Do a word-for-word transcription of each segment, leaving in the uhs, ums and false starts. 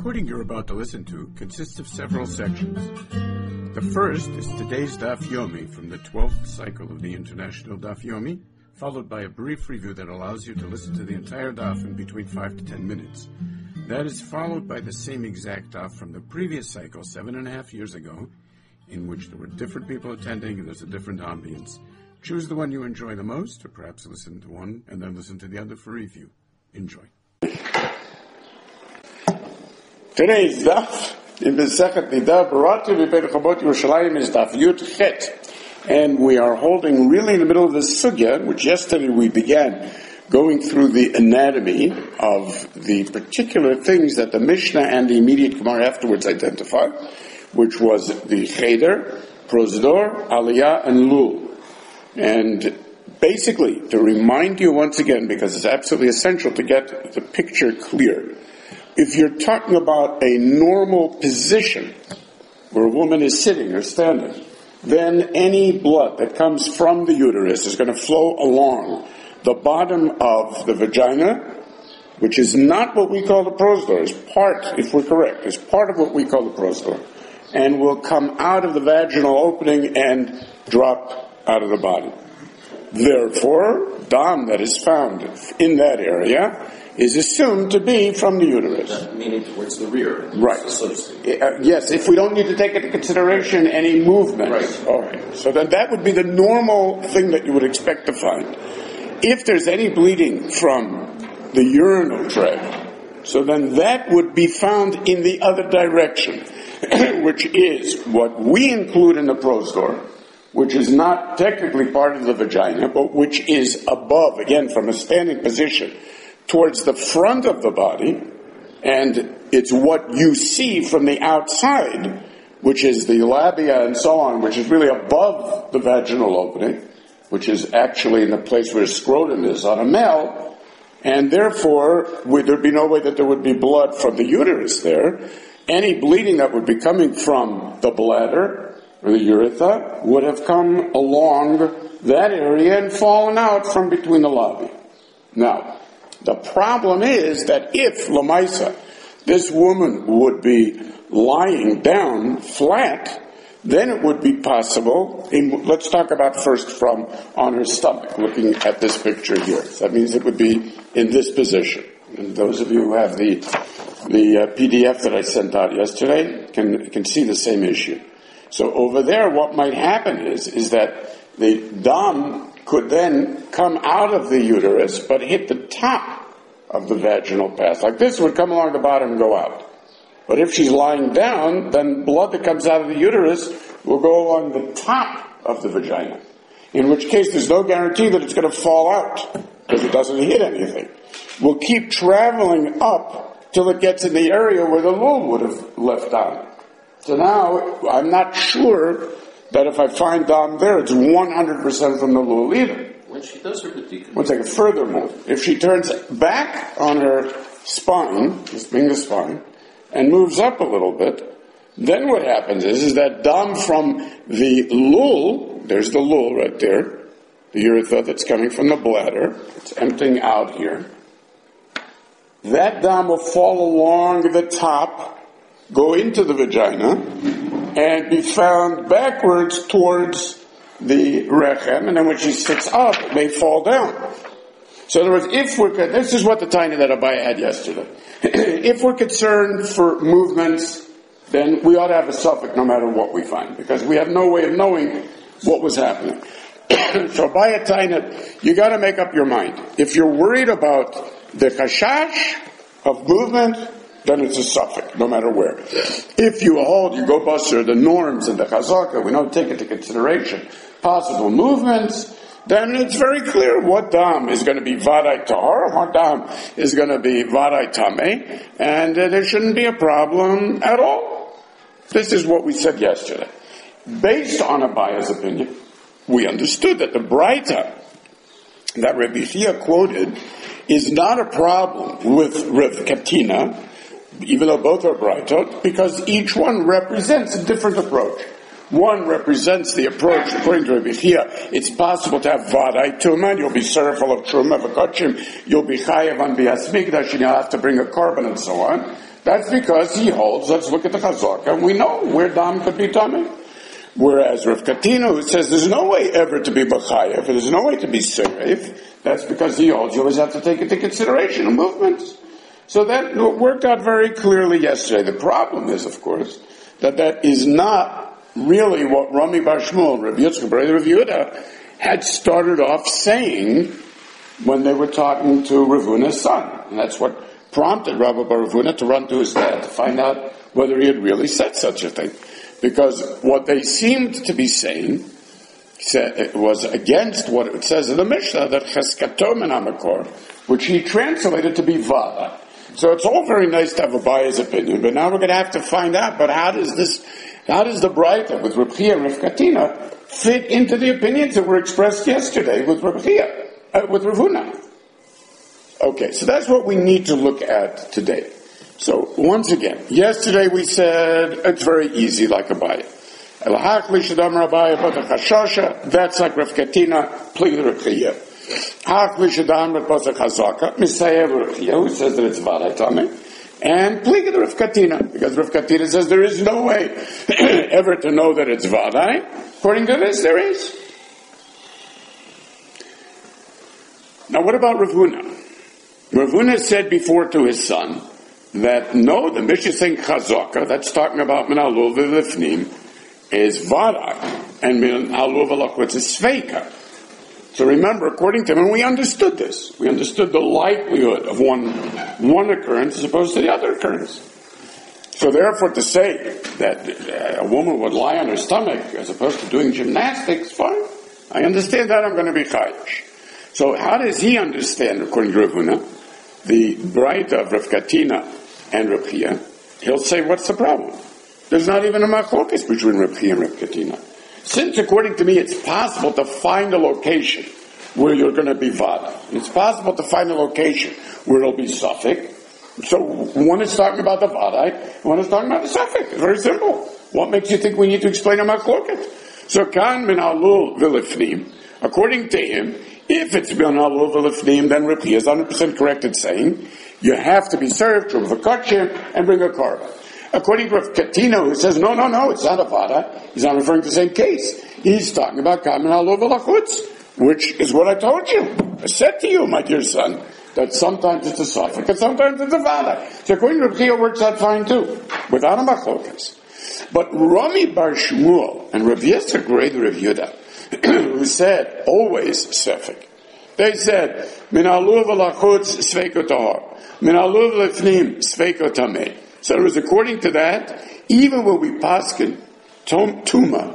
recording you're about to listen to consists of several sections. The first is today's Daf Yomi from the twelfth cycle of the International Daf Yomi, followed by a brief review that allows you to listen to the entire Daf in between five to ten minutes. That is followed by the same exact Daf from the previous cycle, seven and a half years ago, in which there were different people attending and there's a different ambience. Choose the one you enjoy the most, or perhaps listen to one and then listen to the other for review. Enjoy. Today's daf in Masechet Nida Baratu V'Bein Chabot Yerushalayim is daf Yud Chet, and we are holding really in the middle of the sugya, which yesterday we began going through the anatomy of the particular things that the Mishnah and the immediate Gemara afterwards identified, which was the Cheder, Prosdor, Aliyah, and Lul. And basically, to remind you once again, because it's absolutely essential to get the picture clear, if you're talking about a normal position where a woman is sitting or standing, then any blood that comes from the uterus is going to flow along the bottom of the vagina, which is not what we call the prosdor. It's part, if we're correct, it's part of what we call the prosdor, and will come out of the vaginal opening and drop out of the body. Therefore, dam that is found in that area is assumed to be from the uterus. Meaning towards the rear. Right. So to speak. Uh, yes, if we don't need to take into consideration any movement. Right. All right. So then that would be the normal thing that you would expect to find. If there's any bleeding from the urinal tract, so then that would be found in the other direction, which is what we include in the prosdor, which is not technically part of the vagina, but which is above, again, from a standing position, towards the front of the body, and it's what you see from the outside, which is the labia and so on, which is really above the vaginal opening, which is actually in the place where scrotum is on a male, and therefore would there be no way that there would be blood from the uterus there. Any bleeding that would be coming from the bladder or the urethra would have come along that area and fallen out from between the labia. Now, the problem is that if, Lamaisa, this woman would be lying down flat, then it would be possible, in, let's talk about first from on her stomach, looking at this picture here. So that means it would be in this position. And those of you who have the the uh, P D F that I sent out yesterday can can see the same issue. So over there, what might happen is, is that the dam could then come out of the uterus, but hit the top of the vaginal path. Like this would come along the bottom and go out. But if she's lying down, then blood that comes out of the uterus will go along the top of the vagina. In which case, there's no guarantee that it's going to fall out, because it doesn't hit anything. We'll keep traveling up till it gets in the area where the lul would have left on. So now, I'm not sure that if I find dam there, it's one hundred percent from the lul either. When she does her b'dika. One second. Furthermore, if she turns back on her spine, this being the spine, and moves up a little bit, then what happens is, is that dam from the lul, there's the lul right there, the urethra that's coming from the bladder, it's emptying out here. That dam will fall along the top, go into the vagina, and be found backwards towards the rechem, and then when she sits up, it may fall down. So in other words, if we're, this is what the tiny that Abaya had yesterday. If we're concerned for movements, then we ought to have a suffix no matter what we find, because we have no way of knowing what was happening. So Abaya Taina, you gotta make up your mind. If you're worried about the chashash of movement, then it's a suffix, no matter where. If you hold, you go buster the norms and the chazaka, we don't take into consideration possible movements, then it's very clear what dam is going to be vaday tahar, and what dam is going to be vaday tameh, and uh, there shouldn't be a problem at all. This is what we said yesterday. Based on Abaya's opinion, we understood that the Braita that Rabbi Chia quoted is not a problem with Rav Katina, even though both are Braitot, because each one represents a different approach. One represents the approach, according to Rabbi Chia, it's possible to have vaday tuman, you'll be serifal of truma v'kochim, you'll be chayav on bias mikdash, and you'll have to bring a korban and so on. That's because he holds, let's look at the Chazaka, and we know where Dam could be tummy. Whereas Rav Katina, who says there's no way ever to be B'chayev, there's no way to be Serev, that's because he holds you always have to take into consideration the movements. So that worked out very clearly yesterday. The problem is, of course, that that is not really what Rami Bar Shmuel, Rav Yitzchak, brother of Yehuda, had started off saying when they were talking to Rav Huna's son. And that's what prompted Rabbi Bar Huna to run to his dad to find out whether he had really said such a thing. Because what they seemed to be saying said, it was against what it says in the Mishnah, that Cheskato min HaMakor, which he translated to be Vada. So it's all very nice to have a biased opinion, but now we're going to have to find out, but how does this, how does the Braita with Reb Chia and Rav Katina fit into the opinions that were expressed yesterday with Reb Chia, uh, with Rav Huna? Okay, so that's what we need to look at today. So, once again, yesterday we said it's very easy like a bayah. That's like Rav Katina, Plig Rav Chia. Who says that it's Vadatame, and Plig Rav Katina, because Rav Katina says there is no way ever to know that it's Vadai. According to this, there is. Now, what about Rav Huna? Rav Huna said before to his son that no, the Mishnah is saying Chazaka, that's talking about Min Alul V'Lifnim, is Vadak, and Min Alul V'Lachutz is Sveika. So remember, according to him, and we understood this, we understood the likelihood of one, one occurrence as opposed to the other occurrence. So therefore, to say that a woman would lie on her stomach as opposed to doing gymnastics, fine. I understand that, I'm going to be chayish. So how does he understand, according to Rav Huna, the Braita of Rav Katina and Rav Chia? He'll say, what's the problem? There's not even a machlokas between Rav Chia and Rav Katina. Since, according to me, it's possible to find a location where you're going to be Vada. It's possible to find a location where it'll be Suffolk. So one is talking about the Vada, one is talking about the Suffolk. It's very simple. What makes you think we need to explain a machlokas? So, Kan min alul v'lifnim, according to him, if it's min alul v'lifnim, then Rav Chia is one hundred percent correct in saying you have to be served with a kachim and bring a korban. According to Rav Katina, who says, no, no, no, it's not a vada, he's not referring to the same case. He's talking about kamen alul v'lachutz, which is what I told you. I said to you, my dear son, that sometimes it's a suffix and sometimes it's a vada. So according to Rav Chia, it works out fine too, without a machlokas. But Rami Bar Shmuel and Rav Yitzchak Breder of Yehuda, who said always sefik, they said, min alul v'lachutz sveiko tahor, min alul v'lifnim sveiko tameh. So it was according to that, even when we paskin tuma,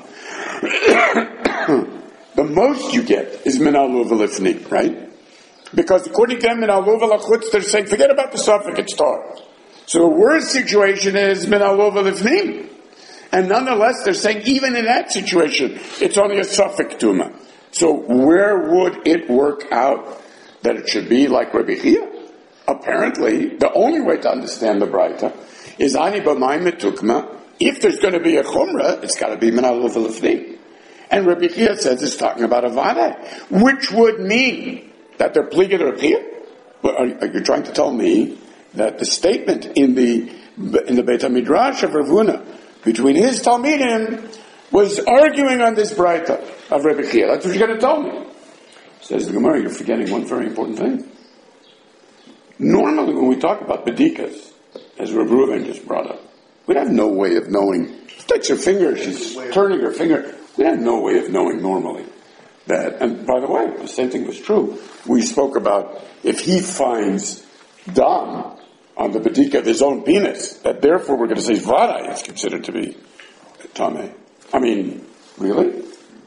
the most you get is min alul v'lifnim, right? Because according to them, min alul v'lachutz, they're saying, forget about the suffix, it's tar. So the worst situation is min alul v'lifnim. And nonetheless, they're saying, even in that situation, it's only a suffix tuma. So where would it work out that it should be like Rabbi Chia? Apparently, the only way to understand the Braita is ani b'mayim metukma. If there's going to be a chumrah, it's got to be min alul v'lifnim. And Rabbi Chia says it's talking about a vada, which would mean that they're pligid Rabbi Chia. But are, are you trying to tell me that the statement in the in the Beit HaMidrash of Rav Huna between his Talmidim was arguing on this Braita of Rabbi Chia? That's what you're going to tell me. Says the Gemara, you're forgetting one very important thing. Normally, when we talk about bedikas, as Rav Reuven just brought up, we have no way of knowing. She takes her finger, she's turning her finger. We have no way of knowing normally that. And by the way, the same thing was true. We spoke about if he finds dam on the bedika of his own penis, that therefore we're going to say vada is considered to be tameh. I mean, really?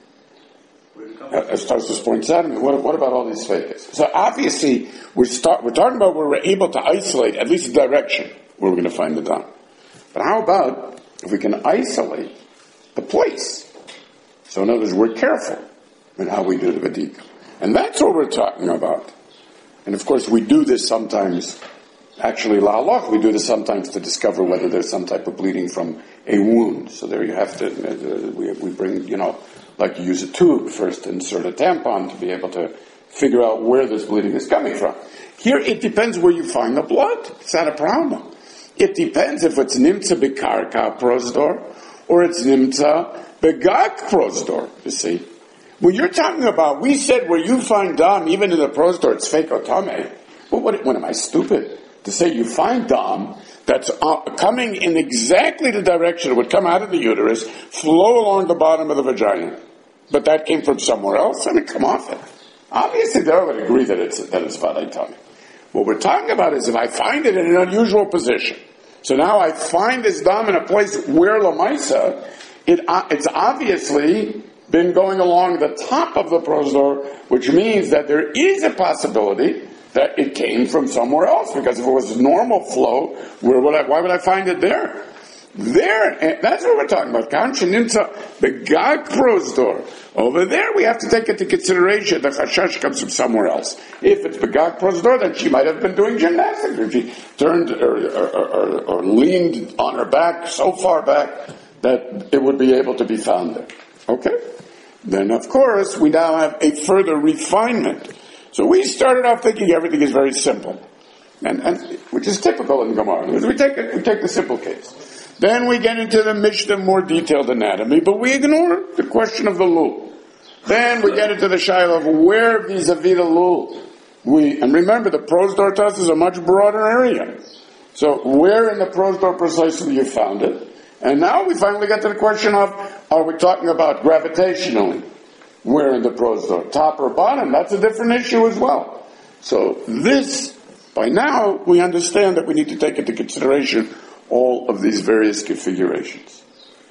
As Tarsus points out, I mean, what, what about all these fakes? So obviously, we're, start, we're talking about where we're able to isolate at least the direction where we're going to find the dam. But how about if we can isolate the place? So in other words, we're careful in how we do the bedika. And that's what we're talking about. And of course, we do this sometimes, actually, la'alach, we do this sometimes to discover whether there's some type of bleeding from a wound. So there you have to, uh, we, we bring, you know, like you use a tube first, insert a tampon to be able to figure out where this bleeding is coming from. Here, it depends where you find the blood. It's not a problem. It depends if it's nimtza bekarka prosdor or it's nimtza begag prosdor, you see. When you're talking about, we said where you find dam, even in the prosdor, it's fake otame. Well, what, what am I, stupid? To say you find dam that's uh, coming in exactly the direction it would come out of the uterus, flow along the bottom of the vagina. But that came from somewhere else, and it come off it. Obviously, they would agree that it's, that it's vadai tummy. What we're talking about is if I find it in an unusual position. So now I find this dam in a place where Lamaisa, it, uh, it's obviously been going along the top of the prosdor, which means that there is a possibility that it came from somewhere else, because if it was normal flow, where would I, why would I find it there? There, that's what we're talking about. Begag prosdor. Over there, we have to take into consideration the chashash comes from somewhere else. If it's begag prosdor, then she might have been doing gymnastics. If she turned or, or, or, or leaned on her back so far back that it would be able to be found there. Okay? Then, of course, we now have a further refinement. So we started off thinking everything is very simple, and, and which is typical in Gemara. We take a, we take the simple case. Then we get into the Mishnah, more detailed anatomy, but we ignore the question of the lul. Then we get into the shaila of where vis-a-vis the lul. We, and remember, the prosdor test is a much broader area. So where in the prosdor precisely you found it? And now we finally get to the question of, are we talking about gravitationally? Where in the prosdor? Top or bottom? That's a different issue as well. So this, by now, we understand that we need to take into consideration all of these various configurations.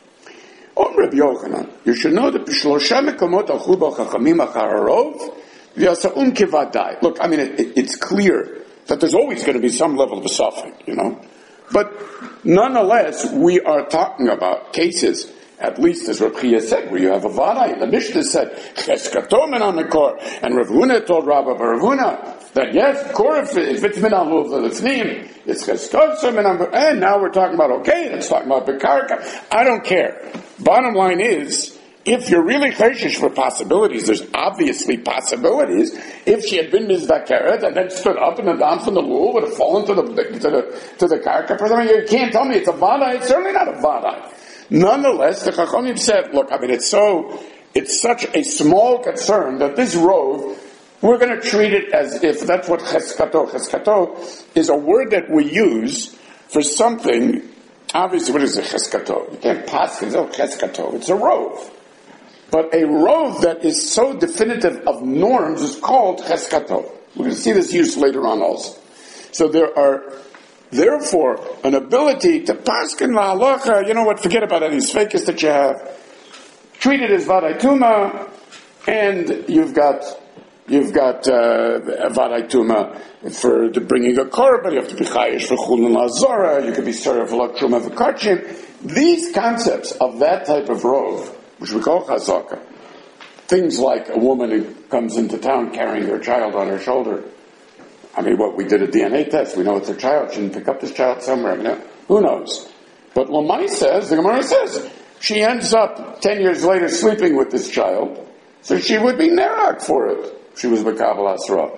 On Rabbi Yochanan, you should know that Shlosha Mekomot Alchu Bo Chachamim Achar Harov V'Yasa'um Kevadai. Look, I mean, it, it, it's clear that there's always going to be some level of a suffix, you know. But nonetheless, we are talking about cases, at least as Rav Chia said, where you have a vadai. The Mishnah said, Cheskato min ha-mekor, and Rav Huna told Rabba Bar Rav Huna that yes, of course, if it's min ha-luv l'lifnim, it's cheskato min ha-mekor. And now we're talking about, okay, let's talk about bekarka. I don't care. Bottom line is, if you're really chayshish for possibilities, there's obviously possibilities. If she had been mizdakeret and then stood up and the dam from the lul would have fallen to the to the to the karka. I mean, you can't tell me it's a vadai. It's certainly not a vadai. Nonetheless, the Chachamim said, look, I mean, it's so, it's such a small concern that this rove, we're going to treat it as if that's what cheskato, cheskato is a word that we use for something. Obviously, what is a cheskato? You can't pass it, oh, cheskato. It's a rove. But a rove that is so definitive of norms is called cheskato. We're going to see this used later on also. So there are, therefore, an ability to paskin la'alacha, you know what, forget about any sfeikis that you have. Treat it as vadai tuma, and you've got, you've got, uh, vadai tuma for the bringing a korban, you have to be chayish for chulin la'zora, you could be sorry for l'truma v'kachim. These concepts of that type of rove, which we call chazaka, things like a woman who comes into town carrying her child on her shoulder. I mean, what, we did a D N A test, we know it's her child, she didn't pick up this child somewhere, I mean, who knows? But Lamai says, the Gemara says, she ends up ten years later sleeping with this child, so she would be nerak for it. She was Makabal Asra.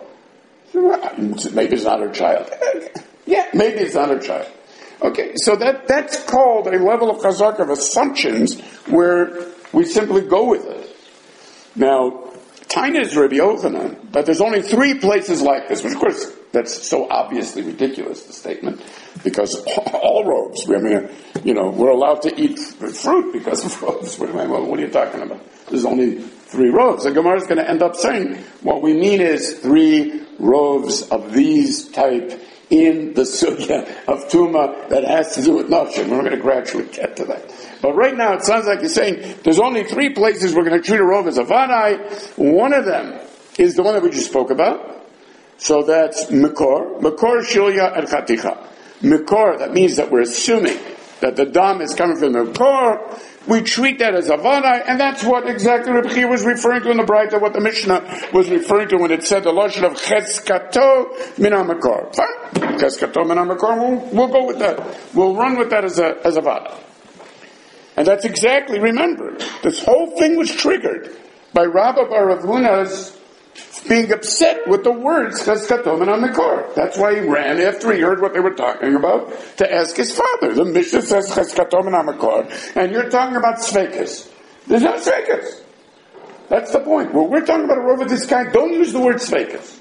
Maybe it's not her child. Yeah, maybe it's not her child. Okay, so that, that's called a level of chazak of assumptions where we simply go with it. Now, Taina is Rabbi Yochanan, but there's only three places like this, which of course, that's so obviously ridiculous, the statement, because all robes, I mean, you know, we're allowed to eat fruit because of robes. What, what are you talking about? There's only three robes. The Gemara is going to end up saying, what we mean is three robes of these type in the sugya of Tuma that has to do with Nafshim. We're going to gradually get to that. But right now, it sounds like you're saying there's only three places we're going to treat a rove as a vadai. One of them is the one that we just spoke about. So that's Mekor. Mekor, Shilya, and Chaticha. Mekor, that means that we're assuming that the dam is coming from the Mekor. We treat that as a vadai, and that's what exactly Rebbe Chia was referring to in the Braita, what the Mishnah was referring to when it said the lashon of cheskato min ha-mekor. Fine, cheskato min ha-mekor. We'll, we'll go with that. We'll run with that as a as a vadai. And that's exactly, remember, this whole thing was triggered by Rabba Bar Rav Huna's being upset with the words Cheskatom and Amikor. That's why he ran after he heard what they were talking about to ask his father. The Mishnah says Cheskatom and Amikor, and you're talking about Sveikas. There's no Sveikas. That's the point. Well, we're talking about a rov of this kind. Don't use the word Sveikas.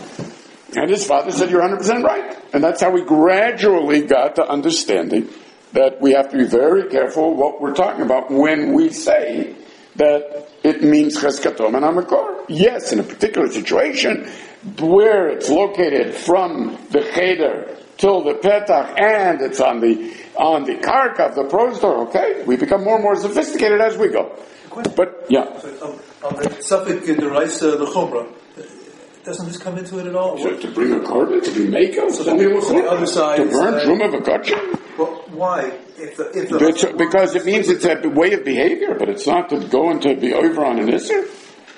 And his father said, you're one hundred percent right. And that's how we gradually got to understanding that we have to be very careful what we're talking about when we say that it means Cheskatom and Amikor. Yes, in a particular situation where it's located from the Cheder till the Petach and it's on the on the Karka of the prostor, okay? We become more and more sophisticated as we go. But, yeah. On the Suffolk Deraisa, the Chumrah, doesn't this come into it at all? So to bring a carbon, to be makel, so the, so the other side, to burn Truma V'Kachim? Well, why? If the, if the because it means it's a way of behavior, but it's not to go into be over on an Isser.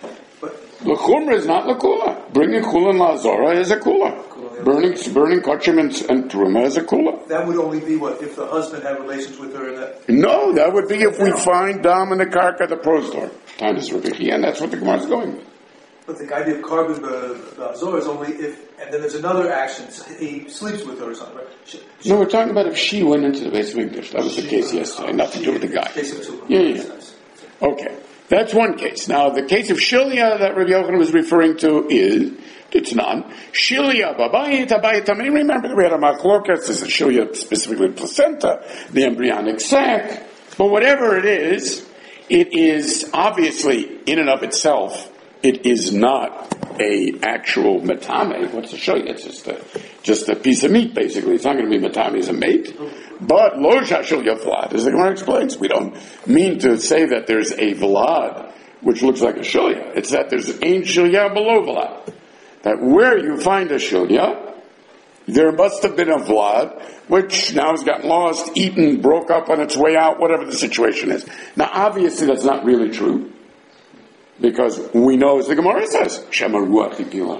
L'chumra is not l'kula. Bringing chula and la'azora is a kula. Kula, yeah. Burning burning kachim and, and truma is a kula. That would only be what if the husband had relations with her. And that. No, that would be if we find dam in the karka the prostor. Time is Rebbe, and that's what the Gemara is going with. But the idea of carbon la'azora is only if, and then there's another action. He sleeps with her or something. Right? She, she, no, we're talking about if she went into the base of English. That was the case yesterday. Nothing to do with the guy. Yeah, yeah. yeah. Okay. That's one case. Now, the case of Shilya that Rabbi Yochanan was referring to is Titnan. Shilya babayit abayit tamim. Remember that we had a machlokas. This is Shilya specifically placenta, the embryonic sac. But whatever it is, it is obviously in and of itself. It is not a actual matame. What's the Shilya? It's just a just a piece of meat, basically. It's not going to be matame as a mate. But lo shashilya vlad, as the Gemara explains, we don't mean to say that there's a vlad which looks like a shilya. It's that there's an ain't shilya below vlad. That where you find a shilya, there must have been a vlad which now has gotten lost, eaten, broke up on its way out, whatever the situation is. Now, obviously, that's not really true because we know, as the Gemara says, shema ruach hipila.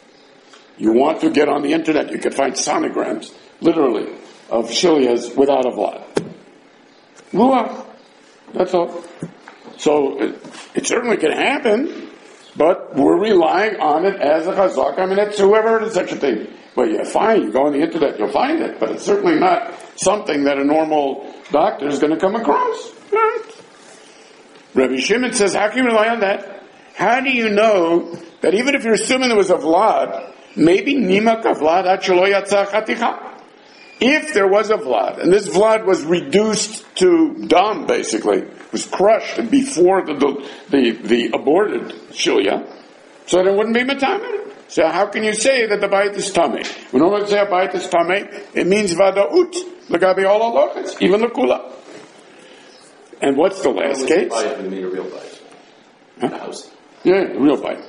You want to get on the internet, you can find sonograms, literally, of shilyas without a vlad. Ruach. That's all. So, it, it certainly can happen, but we're relying on it as a chazak. I mean, it's whoever heard of such a thing. Well, yeah, fine, you go on the internet, you'll find it, but it's certainly not something that a normal doctor is going to come across. Right? Rabbi Shimon says, how can you rely on that? How do you know that even if you're assuming there was a vlad, maybe nimak a vlad at shelo yatzah chaticha? If there was a vlad, and this vlad was reduced to dam, basically, was crushed before the the, the, the aborted shilya, so there wouldn't be matame. So how can you say that the bayit is tameh? When we say a bayit is tameh, it means vadaut, l'gabi all halachas, even the kula. And what's the last case? Bayit, we mean a real bayit. Huh? A house. Yeah, a real bayit.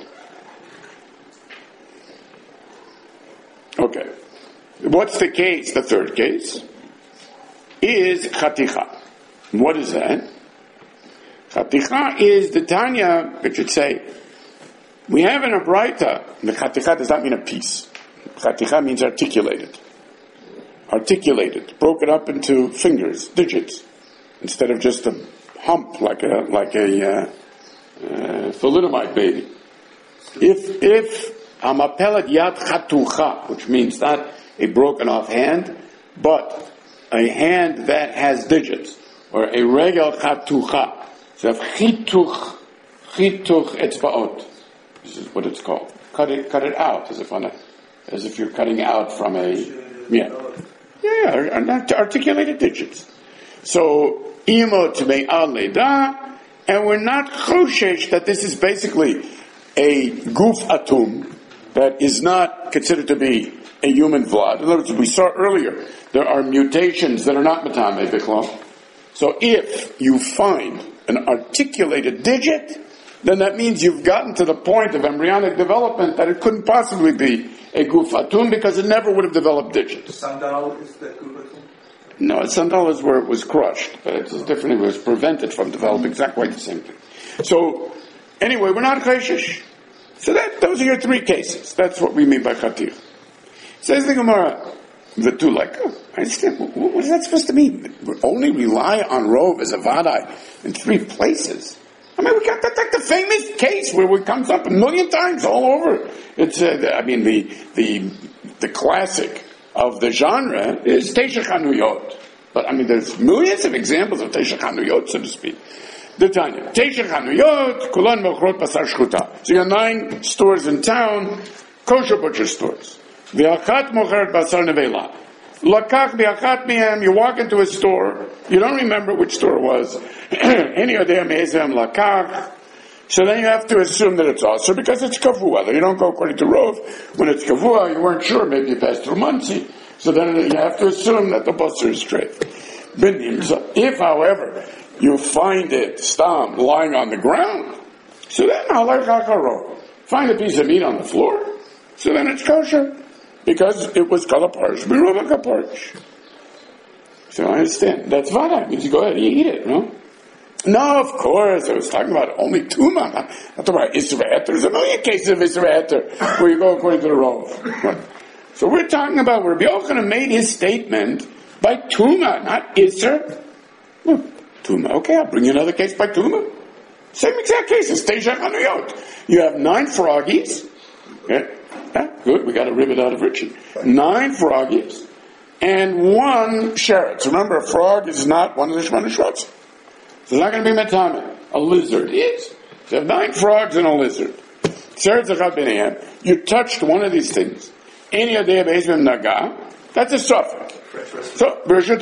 Okay. What's the case? The third case is chaticha. What is that? Chaticha is the Tanya, it should say, we have in a Braita, the chaticha does not mean a piece. Chaticha means articulated. Articulated, broken up into fingers, digits, instead of just a hump like a like a uh, uh, thalidomide baby. If if amapelet yad chatucha, which means not a broken off hand, but a hand that has digits, or a regel chatucha. So chituch, chituch etzbaot. This is what it's called. Cut it, cut it out, as if on a, as if you're cutting out from a, yeah, yeah, articulated digits. So imot me'al leda, and we're not choshesh that this is basically a guf atum that is not considered to be a human vlad. In other words, we saw earlier, there are mutations that are not matame bichlal. So if you find an articulated digit, then that means you've gotten to the point of embryonic development that it couldn't possibly be a guf atum because it never would have developed digits. Sandal is that guf atum? No, sandal is where it was crushed, but it's different. It was prevented from developing exactly the same thing. So, anyway, we're not chayshish. So that those are your three cases. That's what we mean by chatir. Says the Gemara, the two like, oh, I understand. What is that supposed to mean? We only rely on rov as a vadai in three places. I mean, we got that, like the famous case where it comes up a million times all over. It's, uh, I mean, the, the, the classic of the genre is Teisha Chanuyot. But, I mean, there's millions of examples of Teisha Chanuyot, so to speak. The Tanya. Teisha Chanuyot, Kulan Mochrot Basar Shchuta. So you got nine stores in town, kosher butcher stores. V'achat mocheret basar nevela. Lakach v'achat mihem, you walk into a store, you don't remember which store it was. Any of them mezem lakach. So then you have to assume that it's also because it's kavua. You don't go according to Rov. When it's kavua, you weren't sure, maybe you passed through Muncie. So then you have to assume that the basar is straight. If, however, you find it stam lying on the ground, so then halachach find a piece of meat on the floor, so then it's kosher. Because it was kalaparish, beruva kaparish. So I understand. That's vada. Means you go ahead and you eat it, no? No, of course. I was talking about only tuma. Not talking about isra eter. There's a million cases of isra eter where you go according to the Rov. So we're talking about where Rabbi Yochanan made his statement by tuma, not isra. Hmm. Tuma. Okay, I'll bring you another case by tuma. Same exact case. It's Teisha Chanuyot. You have nine froggies. Okay. Yeah, good, we got a ribbit out of Richie. Nine froggies and one sheretz. Remember, a frog is not one of the Shemona Shrots. So it's not going to be metame. A lizard is. So you have nine frogs and a lizard. You touched one of these things. Any of the Be'ezim Naga, that's a suffix. So,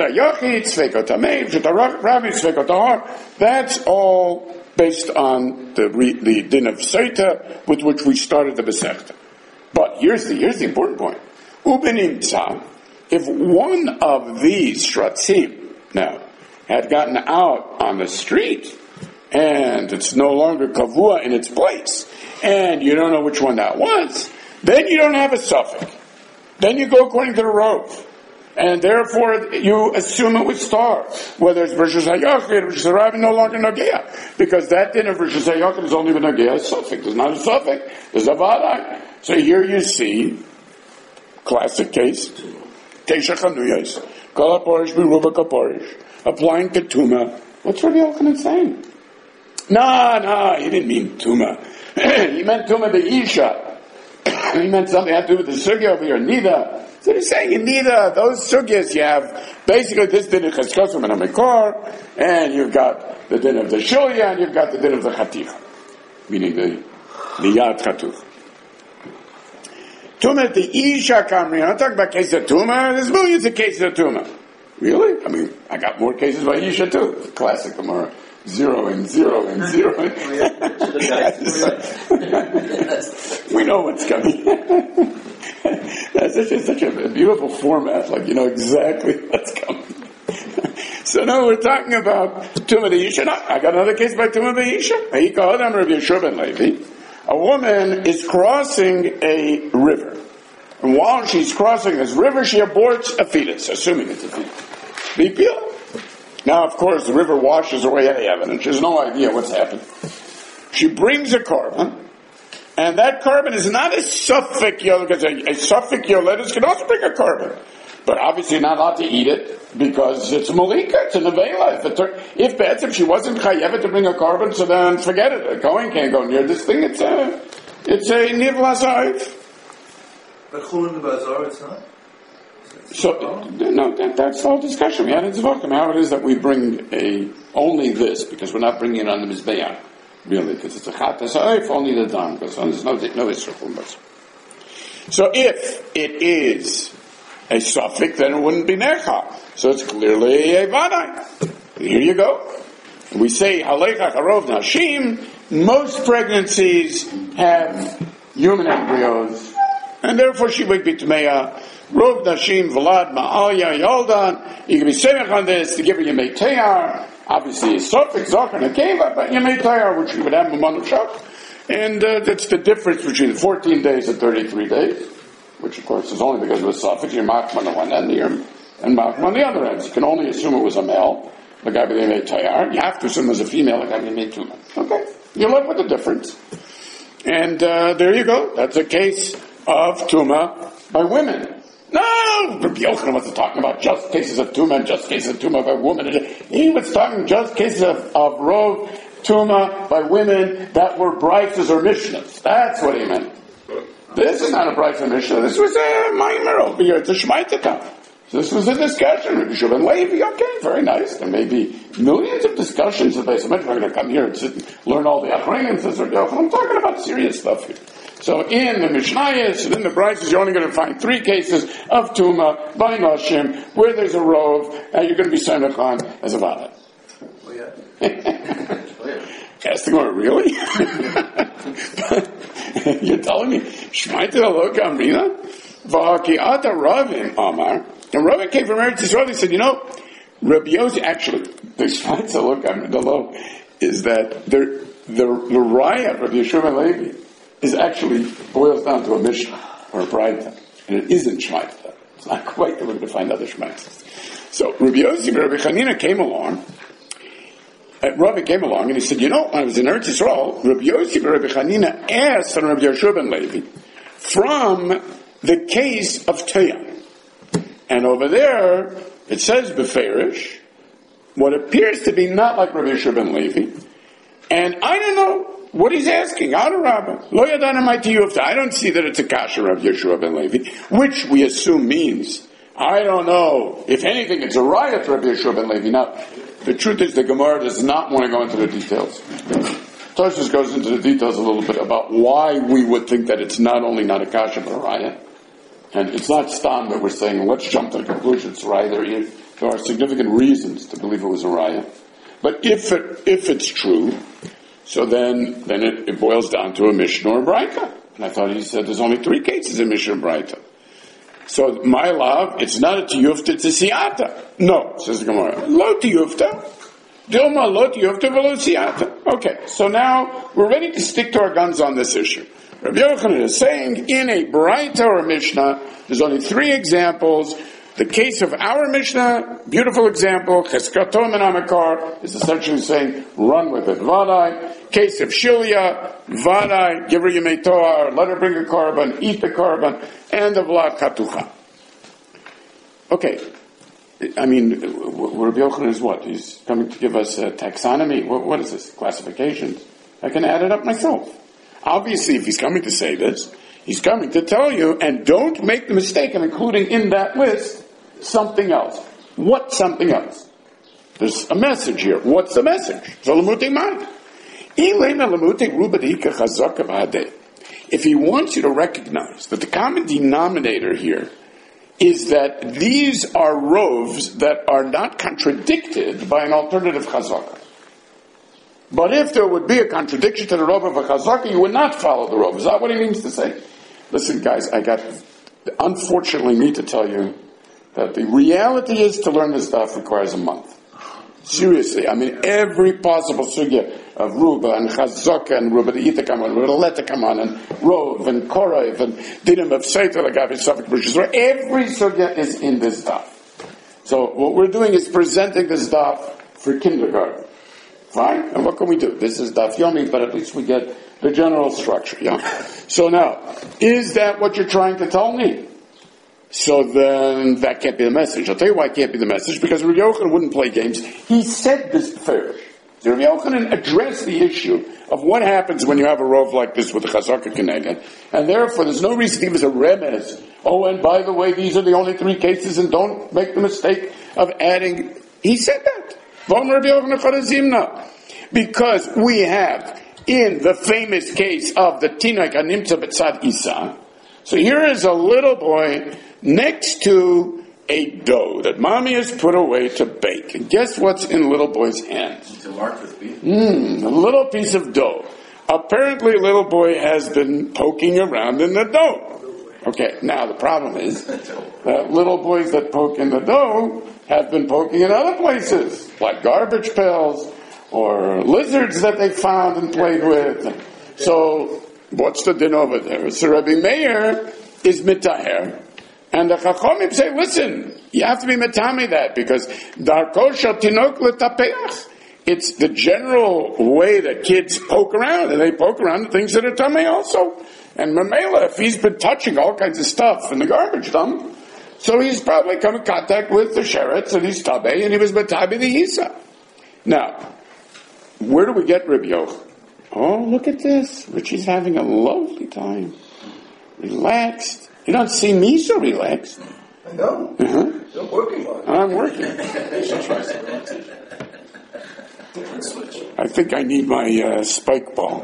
that's all based on the, the din of Seita with which we started the Besechta. But here's the here's the important point. Ubenimtza, if one of these shratzim now had gotten out on the street and it's no longer kavua in its place, and you don't know which one that was, then you don't have a suffix. Then you go according to the Rov. And therefore, you assume it was star. Whether it's Rishus HaYachid or Rishus HaRabbi, no longer Nogea. Because that din of Rishus HaYachid is only a Nogea, a suffix. There's not a suffix. There's a Vadai. So here you see, classic case, Teisha Chanuyos, Kalaporish, Beruba Kaporish, applying to Tuma. What's Rabbi Yochanan saying? No, no, he didn't mean Tuma. He meant Tuma the Isha. He meant something that had to do with the Sugya over here, Nida. So he's saying in neither those sugyas you have basically this din of Cheskosum and a Mekor, and you've got the din of the Shulya, and you've got the din of the Chaticha, meaning the, the Yad Chatuch. Tumah the Isha Kamri, I'm not talking about cases of Tumah, there's millions of cases of Tumah. Really? I mean, I got more cases by Isha too. The classic Gemara. Zero and zero and zero. We know what's coming. That's such a, such a beautiful format, like you know exactly what's coming. So now we're talking about Tumah the Isha. I got another case by Tumah the Isha. A woman is crossing a river. And while she's crossing this river, she aborts a fetus, assuming it's a fetus. Big deal. Now, of course, the river washes away any evidence. She has no idea what's happened. She brings a carbon, and that carbon is not a suffix yoledes, because a, a suffix yoledes can also bring a carbon. But obviously not allowed to eat it, because it's malika, it's a nevela. If, if bad, if she wasn't chayevet to bring a carbon, so then forget it. A Kohen can't go near this thing. It's a, it's a nivla saif. But chulin the bazar, it's not? So, no, that, that's the whole discussion. We had in Zvokim how it is that we bring a, only this, because we're not bringing it on the Mizbeach, really, because it's a chat, if only the dam, because there's no, no Israel. So if it is a suffix, then it wouldn't be Necha. So it's clearly a Vadai. Here you go. We say, Halecha Harov Nashim, most pregnancies have human embryos, and therefore she would be Tmeya. Rov Nashim Vlad Ma'alya Yoldan. You can be semech on this to give her Yemei Teyar. Obviously, a suffix Zocher Nekeva, but Yemei Teyar, which you would have Mamon Shach. And uh, that's the difference between fourteen days and thirty-three days, which of course is only because of a suffix. You're Machman on one end here, and Machman on the other end. You can only assume it was a male, the guy with Yemei Teyar. You have to assume it was a female, the guy with Yemei Tuma. Okay? You're left with the difference. And uh, there you go. That's a case of Tuma by women. No, Rabbi Yochanan wasn't talking about just cases of Tumah and just cases of Tumah by women. He was talking just cases of, of Rov Tuma by women that were Brightas or Mishnahs. That's what he meant. This is not a Brighta or Mishnah. This was a Maimer over here. It's a Shmaitaka. This was a discussion. Rabbi Shimon Levi, okay, very nice. There may be millions of discussions that they said, we're going to come here and sit and learn all the Achrayim. I'm talking about serious stuff here. So in the Mishnayos, in the Brightas, you're only going to find three cases of Tuma by Noshim where there's a rove and you're going to be Semech on as a Vada. Oh, yeah. Ask the Gemara, really? You're telling me, Shmaita Aloka Amrina? V'haki'ata Ravin Amar. And Ravin came from Eretz Yisrael, he said, you know, Rabbi Yossi, actually, the Shmaita Aloka Amrina is that the, the, the Raya of Rabbi Yeshua Levi is actually boils down to a Mishnah or a Braita. And it isn't Shmaita. It's not quite that we're going to find other Shmaitas. So Rabbi Yossi and Rabbi Chanina came along. Uh, Rabbi came along and he said, you know, when I was in Eretz Yisrael, Rabbi Yossi and Rabbi Chanina asked on Rabbi Yeshua ben Levi from the case of Tayam. And over there, it says Beferish, what appears to be not like Rabbi Yeshua ben Levi. And I don't know what he's asking. I don't see that it's a kasha of Yeshua ben Levi, which we assume means, I don't know. If anything, it's a riot Rabbi Yeshua ben Levi. Now, the truth is the Gemara does not want to go into the details. Tosfos goes into the details a little bit about why we would think that it's not only not a kasha but a riot. And it's not stam that we're saying, let's jump to the conclusion it's a riot. There, there are significant reasons to believe it was a riot. But if it, if it's true, so then then it, it boils down to a Mishnah or a Braita. And I thought he said there's only three cases in Mishnah and Braita. So, my love, it's not a tiyufta, it's a siyata. No, says the Gemara. Lo tiyufta. Dilma lo tiyufta velo siyata. Okay, so now we're ready to stick to our guns on this issue. Rabbi Yochanan is saying in a Braita or a Mishnah, there's only three examples. The case of our Mishnah, beautiful example, Cheskato min Amakar, is essentially saying, run with it. Vadai. Case of Shilya, Vadai, give her Yemei Toar, let her bring a carbon, eat the carbon, and the Vlad Katucha. Okay. I mean, Rabbi Yochanan is what? He's coming to give us a taxonomy? What, what is this? Classifications? I can add it up myself. Obviously, if he's coming to say this, he's coming to tell you, and don't make the mistake of including in that list something else. What something else? There's a message here. What's the message? If he wants you to recognize that the common denominator here is that these are roves that are not contradicted by an alternative chazaka. But if there would be a contradiction to the rov of a chazaka, you would not follow the rov. Is that what he means to say? Listen, guys, I got, unfortunately, need to tell you that the reality is to learn this stuff requires a month. Seriously, I mean, every possible sugya of Ruba and Chazaka and Ruba the come on, Ruba the come on, and Rov and Korav and Dinim of Seiter Lagav and Safik Brishis. Every sugya is in this stuff. So what we're doing is presenting this stuff for kindergarten. Fine? And what can we do? This is Daf Yomi, but at least we get the general structure. Yeah. So now, is that what you're trying to tell me? So then, that can't be the message. I'll tell you why it can't be the message, because Rabbi Yochanan wouldn't play games. He said this first. So Rabbi Yochanan addressed the issue of what happens when you have a rov like this with a chazaka keneged, and therefore there's no reason to give us a remez. Oh, and by the way, these are the only three cases, and don't make the mistake of adding. He said that. Because we have, in the famous case of the Tinak Animtza B'tzad Isa, so here is a little boy next to a dough that mommy has put away to bake. And guess what's in little boy's hand? It's a mark with beef. Mmm, a little piece of dough. Apparently little boy has been poking around in the dough. Okay, now the problem is that little boys that poke in the dough have been poking in other places, like garbage pails or lizards that they found and played with. So, what's the din over there? So Rabbi Meir is mitaher, and the Chachomim say, listen, you have to be mitami that, because darko shel tinok letapeach. It's the general way that kids poke around, and they poke around the things that are tamei also. And Mamela, if he's been touching all kinds of stuff in the garbage dump, so he's probably come in contact with the sheretz, and he's tabei, and he was mitabi the Isa. Now, where do we get Rabbi Yochanan? Oh, look at this. Richie's having a lovely time. Relaxed. You don't see me so relaxed. I know. Uh-huh. You're working on it. I'm working. I think I need my uh, spike ball.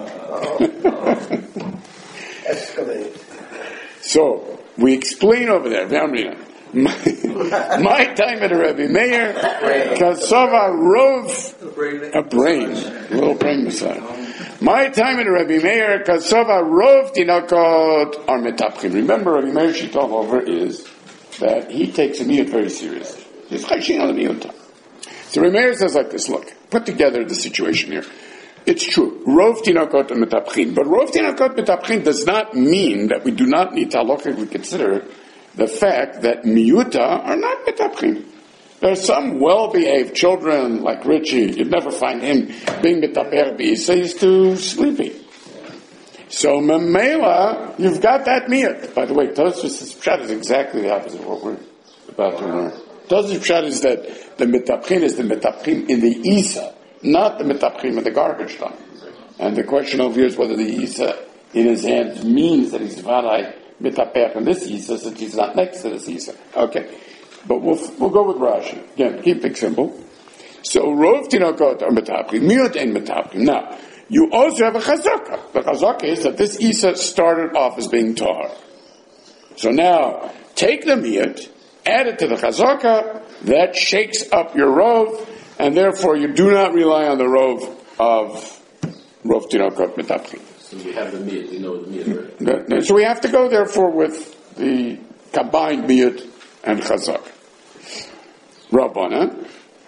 Escalate. So, we explain over there, my, my time at Rebbe Meir, Kasova Rov, a brain, a little brain massage. My time at Rebbe Meir, Kasova Rov Tinakot are metapchim. Remember, Rebbe Meir Shitov over is that he takes a miyut very seriously. He's chashin on the miyut. So Rebbe Meir says like this, look, put together the situation here. It's true. Rov tinakot and metapchin. But rov tinakot metapchin does not mean that we do not need to halachically consider the fact that miyuta are not metapchin. There are some well-behaved children like Richie. You'd never find him being metaper b'isa. He's too sleepy. So memela, you've got that miyut. By the way, Tosfos' pshat is exactly the opposite of what we're about to learn. Tosfos' pshat is that the metapchin is the metapchin in the isa, not the metapchim in the garbage dump. And the question over here is whether the Isa in his hands means that he's varai metapech in this Isa, since he's not next to this Isa. Okay. But we'll, we'll go with Rashi. Again, keep it simple. So, Rov tinakot are metapchim, miyut and metapchim. Now, you also have a chazaka. The chazaka is that this Isa started off as being tar. So now, take the miyut, add it to the chazaka, that shakes up your rov, and therefore you do not rely on the rov of rov tinakot metapchim. So we have the miyut, we know the miyut, right? So we have to go therefore with the combined miyut and chazak. Rabbanan,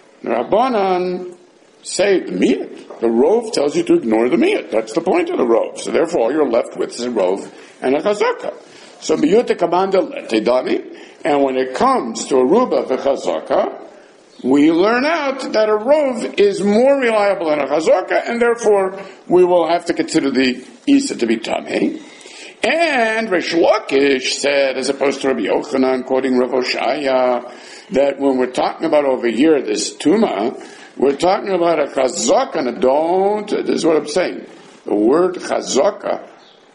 Rabbanan say the miyut. The rov tells you to ignore the miyut. That's the point of the rov. So therefore all you're left with is a rov and a chazaka. So miyut kamanda letedani, and when it comes to a ruba v'chazaka, we learn out that a rov is more reliable than a chazaka, and therefore we will have to consider the isa to be tamei. And Reish Lakish said, as opposed to Rabbi Yochanan, quoting Rav Oshaya, that when we're talking about over here this tuma, we're talking about a chazaka, and don't, this is what I'm saying, the word chazaka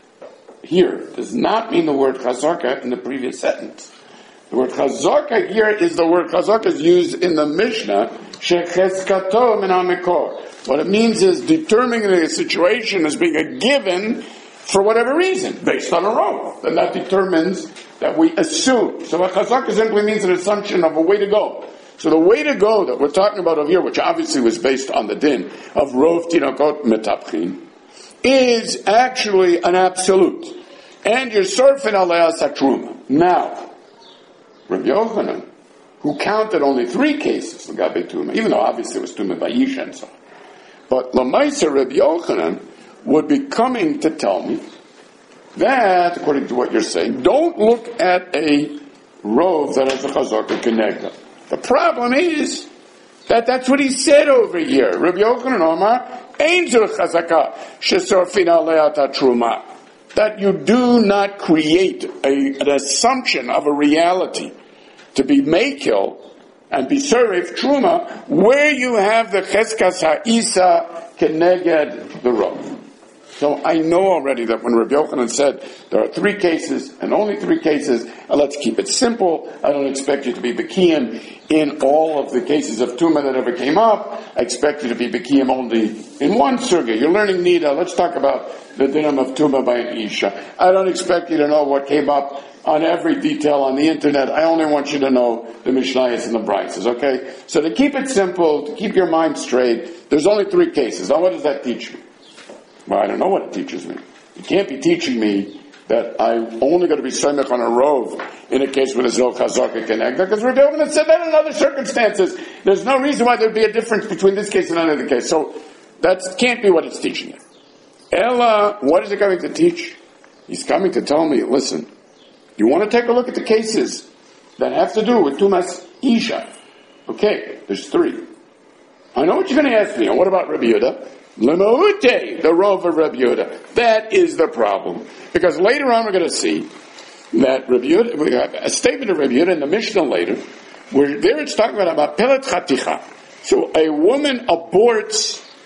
here does not mean the word chazaka in the previous sentence. The word chazaka here is the word chazaka is used in the Mishnah, shechezkato min ha-mikor. What it means is determining a situation as being a given for whatever reason, based on a rov. And that determines that we assume. So a chazaka simply means an assumption of a way to go. So the way to go that we're talking about over here, which obviously was based on the din of rov tinakot metapchin, is actually an absolute. And you're surfing alei satruma. Now, Rabbi Yochanan, who counted only three cases, L'gabe Tuma, even though obviously it was Tuma Vayisha and so on. But L'maisa Rabbi Yochanan would be coming to tell me that, according to what you're saying, don't look at a rov that has a chazaka connected. The problem is that that's what he said over here. Rabbi Yochanan Omar, Ein zur chazaka shesorfin alei truma. That you do not create a, an assumption of a reality to be makil and be serif truma where you have the cheskas ha'isa keneged the rov. So I know already that when Rabbi Yochanan said there are three cases and only three cases, and let's keep it simple. I don't expect you to be Bekiyim in all of the cases of Tuma that ever came up. I expect you to be Bekiyim only in one surga. You're learning Nida. Let's talk about the dinam of Tuma by an Isha. I don't expect you to know what came up on every detail on the internet. I only want you to know the Mishnayos and the Brises, okay? So to keep it simple, to keep your mind straight, there's only three cases. Now what does that teach you? Well, I don't know what it teaches me. You can't be teaching me that I'm only going to be semech on a rov in a case where there's no chazaka connected, because Rabbi Yochanan said that in other circumstances. There's no reason why there'd be a difference between this case and another case. So that can't be what it's teaching you. Ella, what is it coming to teach? He's coming to tell me, listen, you want to take a look at the cases that have to do with Tumas Isha. Okay, there's three. I know what you're going to ask me. And what about Rabbi Yehuda? L'maute, the rov of Rabbi Yehuda. That is the problem. Because later on we're going to see that Rabbi Yehuda, we have a statement of Rabbi Yehuda in the Mishnah later, where there it's talking about about pelet chaticha. So a woman aborts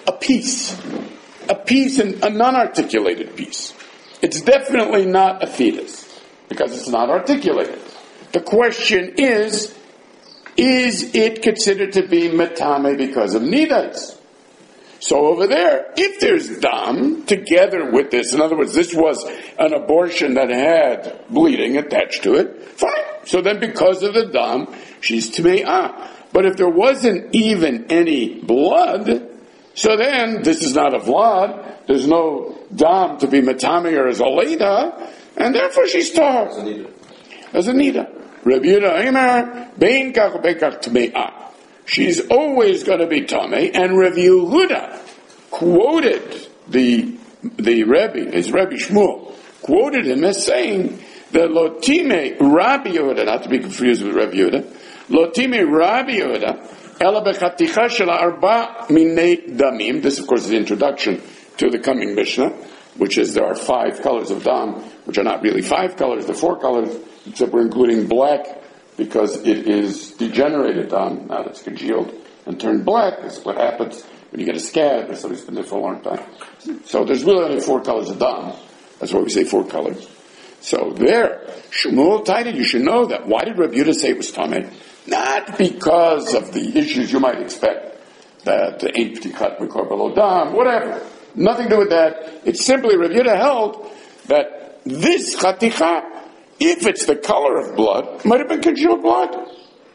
a piece. A piece, and a non-articulated piece. It's definitely not a fetus, because it's not articulated. The question is, is it considered to be metame because of nidas? So over there, if there's dam together with this, in other words, this was an abortion that had bleeding attached to it, fine. So then because of the dam, she's tme'ah. But if there wasn't even any blood, so then this is not a vlad, there's no dam to be metame or as a leda, and therefore she's tahor. As a nida. Rabbi Yehuda Omer, bein kach bein kach tme'ah. She's always going to be tamei, and Rabbi Yehuda quoted the the Rebbe, his Rebbe Shmuel, quoted him as saying that Lotime Rabbi Yehuda, not to be confused with Rabbi Yehuda, Lotime Rabbi Yehuda, ela bechaticha shel arba minei damim. This, of course, is the introduction to the coming Mishnah, which is there are five colors of dam, which are not really five colors, they're four colors, except we're including black, because it is degenerated dam, now that's congealed and turned black. That's what happens when you get a scab or somebody's been there for a long time. So there's really only four colors of dam. That's why we say four colors. So there, Shmuel Taita, you should know that. Why did Rabbi Yehuda say it was tamei? Not because of the issues you might expect, that the ain't p'tichat mikor below dam, whatever. Nothing to do with that. It's simply Rabbi Yehuda held that this chaticha, if it's the color of blood, might have been congealed blood.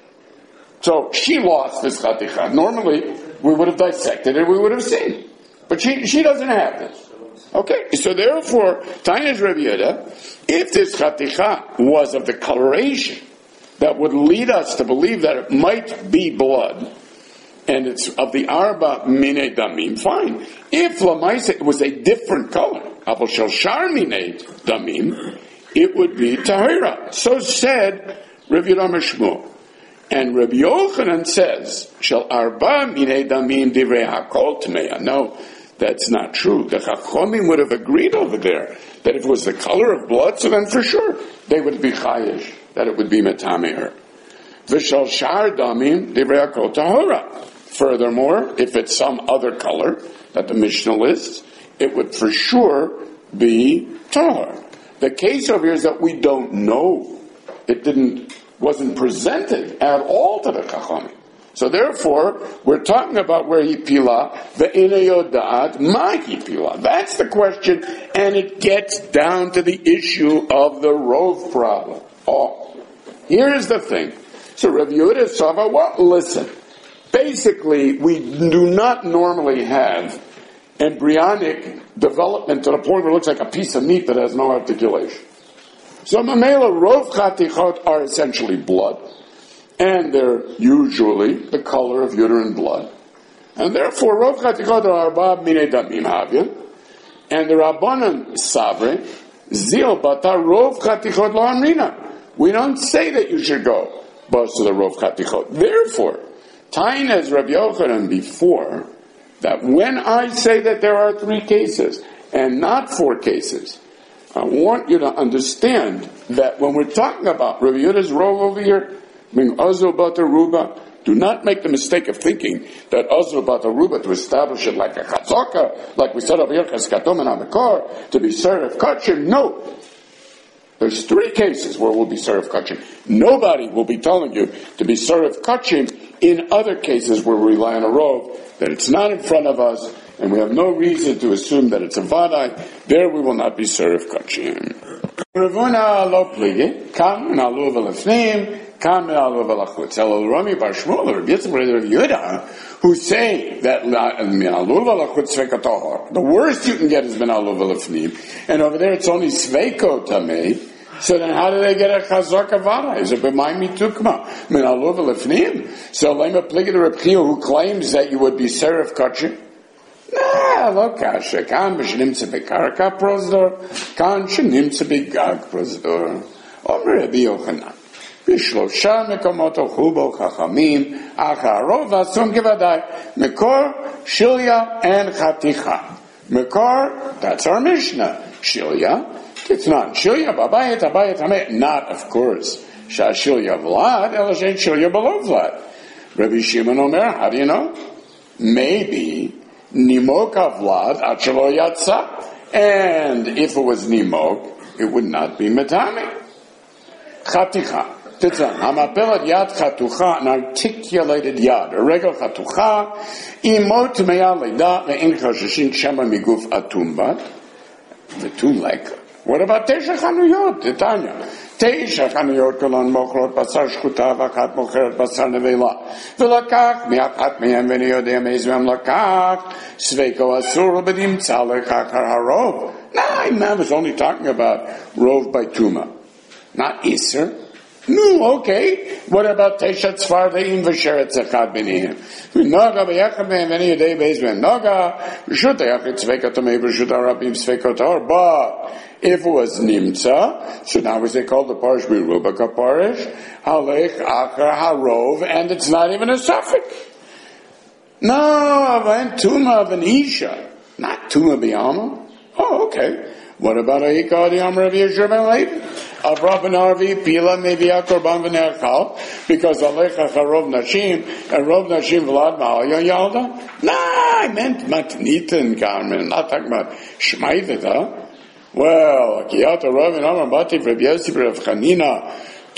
So she lost this chaticha. Normally, we would have dissected it, we would have seen. But she she doesn't have this. Okay, so therefore, Taina's Rabbi Yehuda, if this chaticha was of the coloration that would lead us to believe that it might be blood, and it's of the arba minei damim, fine. If lamaisa it was a different color, abel shel shar minei damim, it would be tahira. So said Rabbi Yehuda Shmuel. And Rabbi Yochanan says, shel arba minei damim divrei hakol tmeya. No, that's not true. The Chachomim would have agreed over there that if it was the color of blood, so then for sure they would be chayish, that it would be metameir. V'shel shar damim divrei hakol tahora. Furthermore, if it's some other color that the Mishnah lists, it would for sure be tahor. The case over here is that we don't know. It didn't, wasn't presented at all to the Chachamim. So therefore, we're talking about where he pila, ve'ena yodat, ma he pila. That's the question, and it gets down to the issue of the rov problem. Oh, here's the thing. So Rabbi Yehuda Sava, well, listen. Basically, we do not normally have embryonic development to the point where it looks like a piece of meat that has no articulation. So mamela rov chatichot are essentially blood, and they're usually the color of uterine blood, and therefore rov chatichot are arba minei damim havya, and the Rabbanan savre zil bata rov chatichot lo amrina. We don't say that you should go bus to the rov chatichot. Therefore, Tain as Rabbi Yochanan before, that when I say that there are three cases and not four cases, I want you to understand that when we're talking about Rabbi Yehuda's role over here, being Azul Bata Ruba, do not make the mistake of thinking that Azul Bata Ruba, to establish it like a Chatzaka, like we said over here, Chaskatom and Amikar, to be Serif Kachim. No. There's three cases where we'll be Serif Kachim. Nobody will be telling you to be Serif Kachim in other cases where we rely on a rov, that it's not in front of us, and we have no reason to assume that it's a vadai. There we will not be Serif Kachim. Ravuna lo pligi, kam min alu v'lefnim, kam min alu v'lachutz. El Rami bar Shmuel, Rabbi Yitzchak bar Yehuda, who say that min alu v'lachutz sveka tahor. The worst you can get is min alu v'lefnim, and over there it's only sveko tamei. So then how do they get a chazak avada? Is it b'may mitukma? Min alu v'lefnim? So lema pligi to Reb Chiya, who claims that you would be serif kachim? Nah, lo kasha. Kan b'shnimtze b'karka prozdor, kan shnimtze b'gag prozdor. Omer Rabbi Yochanan. B'shlosha mekomot ochubo chachamim, acharov asum gevadai. Mekor, shilya, and chaticha. Mekor, that's our Mishnah. Shilya, it's not shilya b'abayit, abayit hameh. Not, of course. Shah shilya vlad, el shilya below vlad. Rabbi Shimon Omer, how do you know? Maybe Nimok avlad achalo yatsa. And if it was nimok, it would not be metame. Chaticha. Titzan. Hamapelet yad chatucha, an articulated yad. A regal chatucha. Imot meya leda ve'in chashashin shema miguf atumbat. The two leg. What about tesha chanuyot? Titania. Tesha chanuyot kolon mochrot basar shchuta v'achat mocheret basar nevela. V'lakach mi'achat me'em v'niyodei me'ezvem lakach sveiko asur b'dim tzalech achar harov. No, I was only talking about rov by tuma, not iser. No, okay. What about tesha tzfar de'im v'sheret zechad b'nihim? Noga v'yachad me'em v'niyodei me'ezvem noga v'shut ha'yachid sveiko tomei v'shut ha'rabim sveiko tor. But if it was nimtza, so now is they call the parish Biruba Kaparish, Halech Achar Harov, and it's not even a suffix. No, Avan Tuma of an Isha, not Tuma Biyama. Oh, okay. What about Aika Adiyam Rav Yeshua ben Levi? Of Rabban Arvi, Pila, maybe Akorban V'nerchal, because Halech Achar Rov Nashim, and Rov Nashim Vlad Ma'alya Yalda? Nah, I meant Matnita and Carmen, not talking about Shmaitata. Well, Kiyata Rav and Amar Bati Rav Yosef Rav Chanina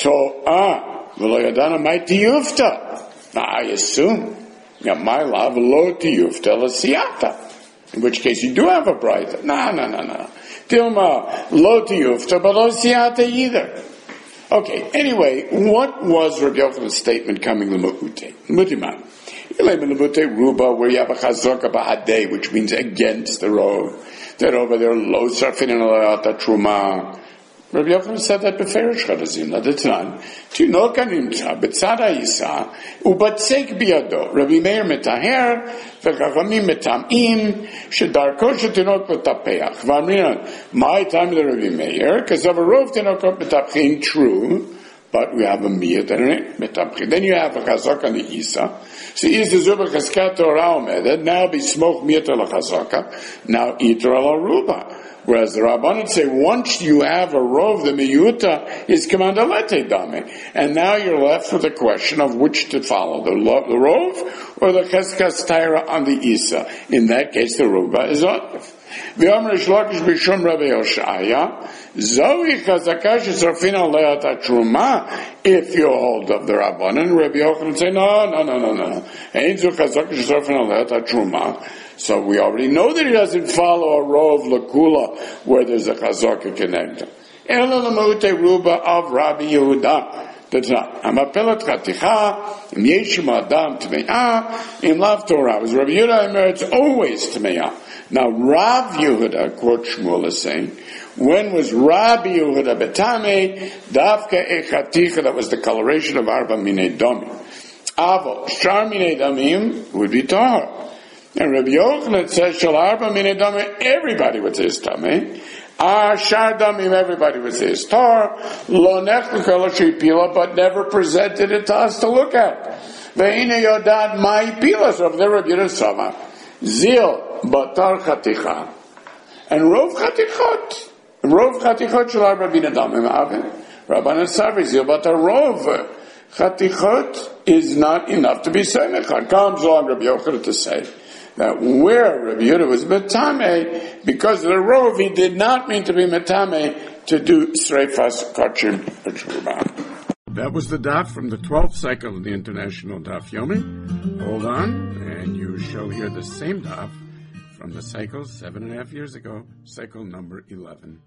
To'ah V'lo Yadana Mai Tiyufta. Now I assume that my love lo Tiyufta L'Siyata. In which case you do have a bride. No, no, no, no. Dilma lo Tiyufta but lo Siyata either. Okay, anyway, what was Rabbi Yochanan's statement coming to L'Mukute? L'Mutiman. L'Mukute Ruba where you have a Chazaka Ba'adei, which means against the road. That over there, lo sarfin and alayata truma. Rabbi Yochanan said that beferish chadazim, that it's not. Tu no kanimcha, betzada yisa, ubatzek biado. Rabbi Meir metaher, v'chachamim metamim, shedarko shetinok metapeach. V'amrinan, my time of the Rabbi Meir, because of a rov tinokot metapchin, true, but we have a miyat and metapchin. Then you have a chazak on the isa. So is the Zuba Chazkat Torah Omedet, now be smoke miyata la chazaka, now itra la ruba. Whereas the Rabbanan say, once you have a rov, the miyuta is commandalete dame. And now you're left with the question of which to follow, the, lo- the rov or the Chazkas Taira on the isa. In that case, the ruba is otif. V'yomer Shlokish b'shum Rabbi Yoshaya, Zohi chazaka shesarfina leat truma. If you hold of the Rabbanan, Rabbi Yochanan say, no, no, no, no, no. Ein zu chazaka shesarfina leat truma. So we already know that he doesn't follow a row of lakula where there's a chazaka connector. Ela l'mute ruba of Rabbi Yehuda. That's not. Hamapelet chaticha, im yeshum adam tme'ah, im lav Torah. As Rabbi Yehuda, it's always tme'ah. Now, Rav Yehuda, quote Shmuel, is saying, when was Rabbi Yehuda betame, davka echaticha, that was the coloration of arba minei damim. Avo, shar minei damim would be tahar. And Rabbi Yochanan says, shal arba minei damim, everybody would say it's tameh. Ah, shar damim, everybody would say it's tahar. Lo nechlu kol pila, but never presented it to us to look at. Ve'ine yodad mai pila, so if there Rabbi Yehuda sama. Zil, batar chaticha, and rov chatichot, rov chatichot shel arba bin adam imavin. Rabbanan Sarvi zil batar rov chatichot is not enough to be semechan. Comes along Rabbi Yochanan to say that where Rabbi Yehuda was metame, because of the rov, he did not mean to be metame to do sreifas kachim b'truba. That was the daf from the twelfth cycle of the International Daf Yomi. Hold on, and you shall hear the same daf from the cycle seven and a half years ago, cycle number eleven.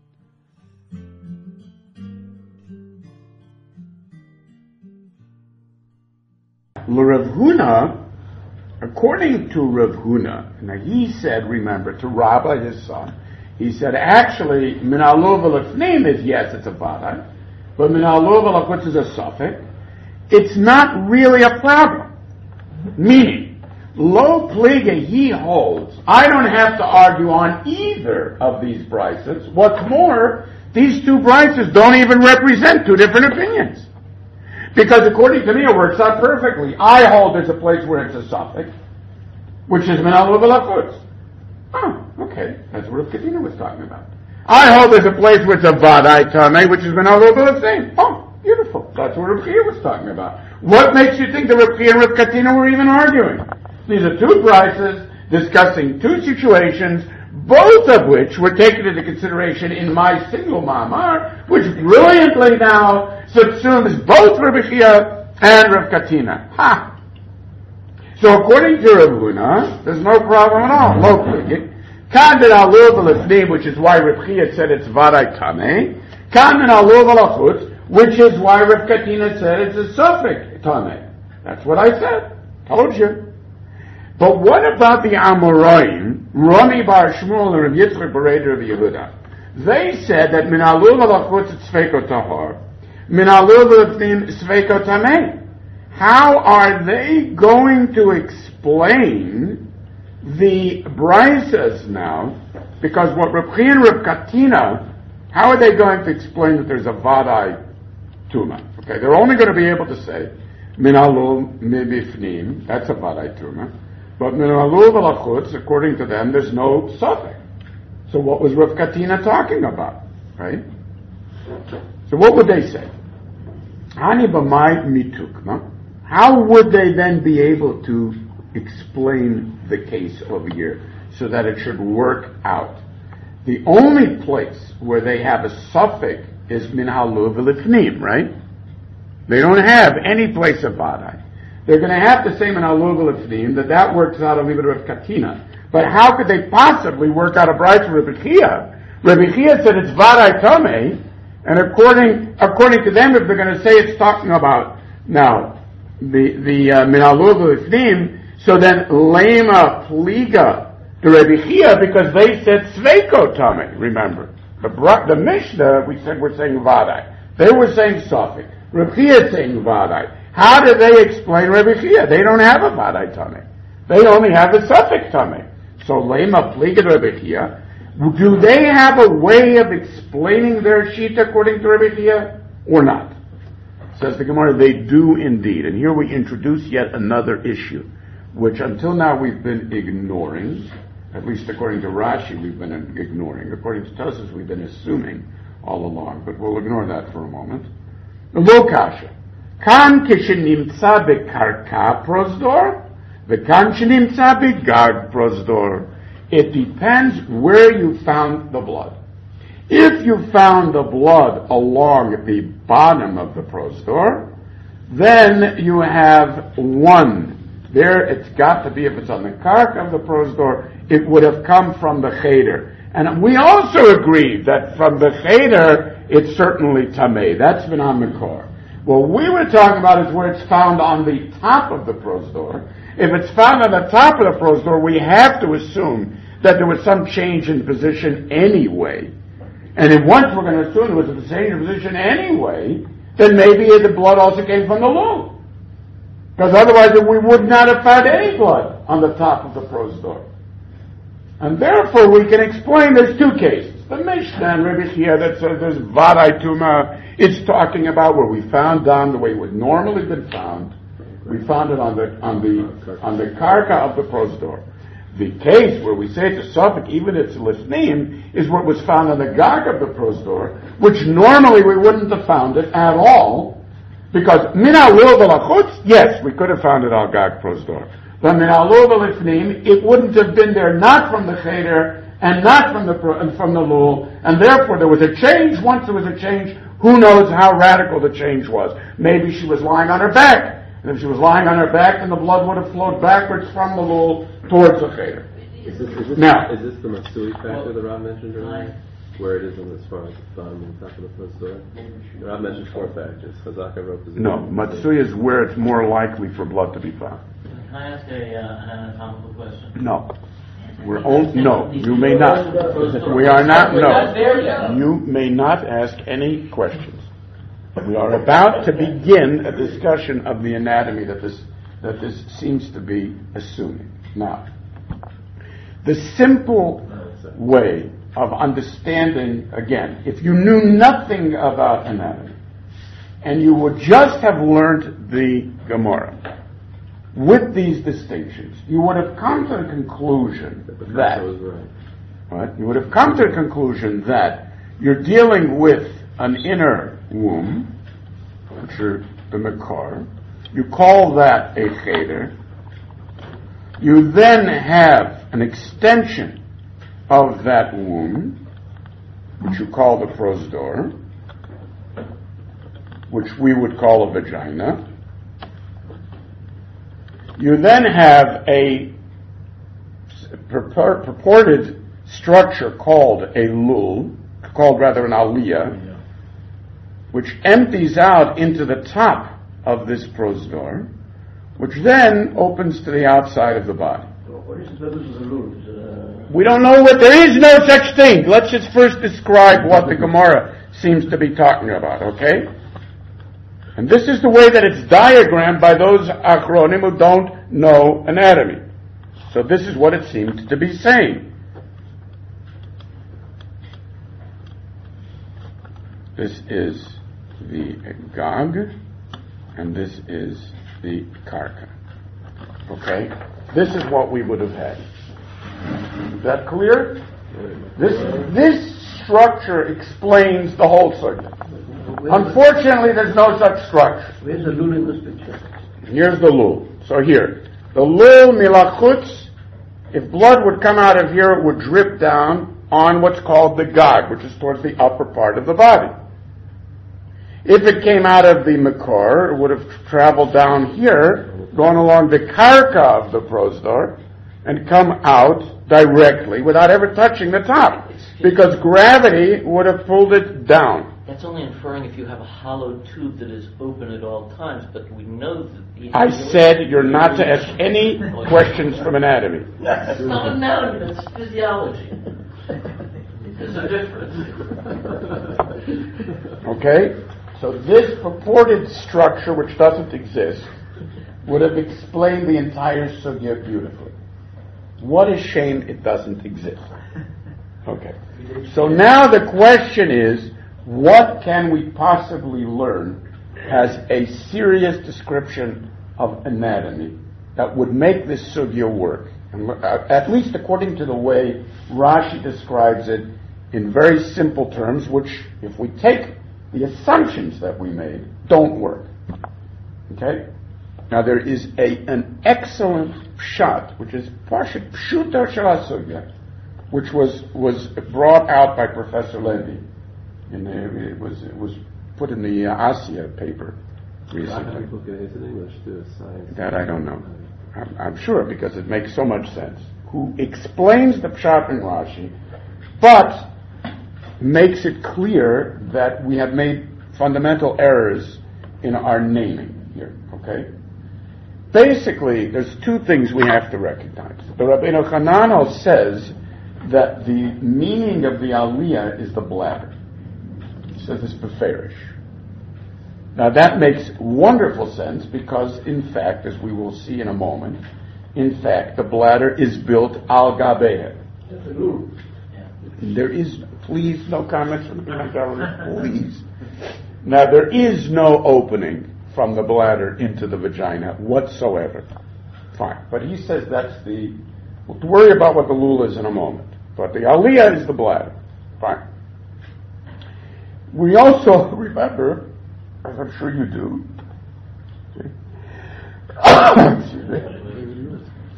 Rav Huna, according to Rav Huna, now he said, remember, to Rabba, his son, he said, actually, min alov name is, yes, it's a vada, but min alov which is a suffix, it's not really a problem. Meaning, lo pliga he holds, I don't have to argue on either of these brises. What's more, these two brises don't even represent two different opinions. Because according to me, it works out perfectly. I hold there's a place where it's a suffix, which is min alov l'chutz. Oh, okay. That's what Rav Katina was talking about. I hold there's a place where it's a vadai tameh, which is min alov l'chutz. Oh, beautiful. That's what Rav Chia was talking about. What makes you think that Rav Chia and Rav Katina were even arguing? These are two brises. discussing two situations, both of which were taken into consideration in my single Ma'amar, which brilliantly now subsumes both Rabbi Chia and Rav Katina. Ha! So according to Rav Huna, there's no problem at all, locally. Kan min alur v'lefnim, which is why Rav Chia said it's varai tameh. Kan min alur v'lachutz, which is why Rav Katina said it's a suffix tameh. That's what I said. Told you. But what about the Amoraim, Rami Bar Shmuel and Rav Yitzchak Bereder of Yehuda? They said that min alur v'lachutz it's sveiko tahor, min alur v'lefnim sveiko tameh. How are they going to explain the Brisas now? Because what Reb Chia and Reb Katina, how are they going to explain that there's a Vadai Tuma? Okay, they're only going to be able to say Min Alul Mibifnim, that's a Vadai Tuma, but Min Alul V'lachutz, according to them, there's no suffix. So what was Reb Katina talking about? Right? So what would they say? Hani b'mai mitukma. How would they then be able to explain the case over here so that it should work out? The only place where they have a suffix is min halul v'lifnim, right? They don't have any place of vadai. They're going to have to say min halul v'lifnim, that that works out of Ibn Rav Katina. But how could they possibly work out a bride for Rabbi Chia? Rabbi Chia said it's vadai tameh, and according according to them, if they're going to say it's talking about now the the uh, min alur v'lifnim, so then lema pliga to Rabbi Chia, because they said sveiko tameh. Remember, the the Mishnah we said we're saying vadai. They were saying suffix. Rabbi Chia saying vadai. How do they explain Rabbi Chia? They don't have a vadai tameh. They only have a suffix tameh. So lema pliga to Rabbi Chia. Do they have a way of explaining their shita according to Rabbi Chia or not? Says the Gemara, they do indeed. And here we introduce yet another issue, which until now we've been ignoring, at least according to Rashi we've been ignoring. According to Tosfos we've been assuming all along, but we'll ignore that for a moment. Lo kasha. Kan kishenimtza bekarka prosdor, v'kan shenimtza begag prosdor. It depends where you found the blood. If you found the blood along the bottom of the prosdor, then you have one. There it's got to be, if it's on the kark of the prosdor, it would have come from the cheder. And we also agreed that from the cheder, it's certainly tameh. That's been on the core. What we were talking about is where it's found on the top of the prosdor. If it's found on the top of the prosdor, we have to assume that there was some change in position anyway. And if once we're going to assume there was a change in position anyway, then maybe the blood also came from the lung. Because otherwise we would not have found any blood on the top of the prosdor. And therefore we can explain there's two cases. The Mishnah and Rabbi Chia that says there's vadai tuma, it's talking about where we found down the way it would normally been found. We found it on the on the on the karka of the prosdor. The case where we say it's a suffix, even if it's lifnim, is what was found on the gag of the prosdor, which normally we wouldn't have found it at all, because min alur v'lachutz, yes, we could have found it on gag prosdor. But min alur v'lifnim, it wouldn't have been there not from the cheder and not from the from the lul, and therefore there was a change. Once there was a change, who knows how radical the change was? Maybe she was lying on her back. And if she was lying on her back, then the blood would have flowed backwards from the lul towards the cheder. Is this, is this, now, is this the Matsui factor that Rob mentioned earlier? Where it is in as far as the bottom and top of the prosdor? Rob mentioned four factors. Chazaka wrote this. No, Matsui is where it's more likely for blood to be found. Can I ask a, uh, an anatomical question? No. We're only, no, you may not. We are not, no. You may not ask any questions. We are about to begin a discussion of the anatomy that this that this seems to be assuming. Now, the simple way of understanding, again, if you knew nothing about anatomy, and you would just have learned the Gemara with these distinctions, you would have come to the conclusion that, right, you would have come to the conclusion that you're dealing with an inner womb, which are the makar. You call that a cheder. You then have an extension of that womb, which you call the prosdor, which we would call a vagina. You then have a purpor- purported structure called a lul, called rather an aliyah, which empties out into the top of this prosdor, which then opens to the outside of the body. What is the purpose of the lul? Uh... We don't know what, there is no such thing. Let's just first describe what the Gemara seems to be talking about, okay? And this is the way that it's diagrammed by those achronim who don't know anatomy. So this is what it seems to be saying. This is the Gag, and this is the Karka. Okay? This is what we would have had. Is that clear? This, this structure explains the whole circuit. Unfortunately, there's no such structure. Where's the lul in this picture? Here's the lul. So here, the lul milachutz, if blood would come out of here, it would drip down on what's called the Gag, which is towards the upper part of the body. If it came out of the Makor, it would have traveled down here, gone along the Karka of the prosdor, and come out directly without ever touching the top, because gravity would have pulled it down. That's only inferring if you have a hollow tube that is open at all times, but we know that... The I said you're not to ask any questions from anatomy. That's not anatomy, that's physiology. There's a difference. Okay? So this purported structure, which doesn't exist, would have explained the entire sugya beautifully. What a shame it doesn't exist. Okay. So now the question is, what can we possibly learn as a serious description of anatomy that would make this sugya work? And at least according to the way Rashi describes it in very simple terms, which, if we take the assumptions that we made, don't work. Okay? Now there is a an excellent pshat, which is Pashut Pshuta Shel Sugya, which was was brought out by Professor Levy. In the, it was it was put in the uh, ASIA paper recently. That I don't know. I'm, I'm sure, because it makes so much sense. Who explains the pshat in Rashi, but makes it clear that we have made fundamental errors in our naming here. Okay. Basically, there's two things we have to recognize. The Rabbeinu Hananel says that the meaning of the aliyah is the bladder. He says it's beferish. Now that makes wonderful sense because, in fact, as we will see in a moment, in fact, the bladder is built al gabeha. There is, please, no comments from the government, please. Now there is no opening from the bladder into the vagina whatsoever. Fine. But he says that's the... We'll worry about what the lul is in a moment. But the aliyah is the bladder. Fine. We also remember, as I'm sure you do, excuse me,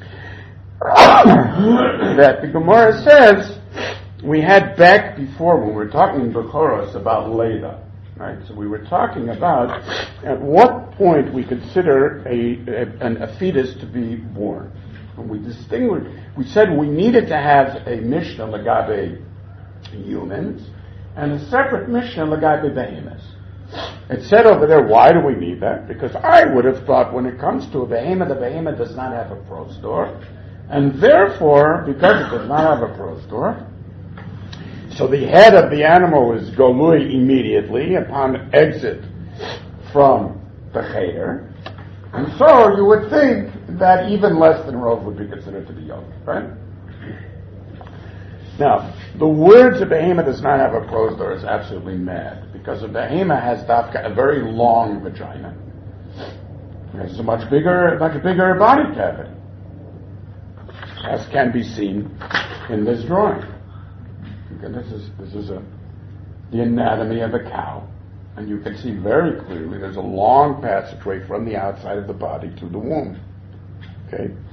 that the Gemara says we had back before when we were talking in Bechoros about Leda. Right, so we were talking about at what point we consider a, a, a fetus to be born. And we distinguished, we said we needed to have a Mishnah Lagabe humans and a separate Mishnah Lagabe behemoths. It said over there, why do we need that? Because I would have thought when it comes to a behemoth, the behemoth does not have a prosdor, and therefore, because it does not have a prosdor, so the head of the animal is golui immediately upon exit from the cheder. And so you would think that even less than rov would be considered to be yolk, right? Now, the words of behemoth does not have a prosdor is absolutely mad, because a behemoth has dafka, a very long vagina. It has a much bigger, much bigger body cavity, as can be seen in this drawing. Okay, this is this is a the anatomy of a cow, and you can see very clearly there's a long passageway from the outside of the body to the womb. Okay,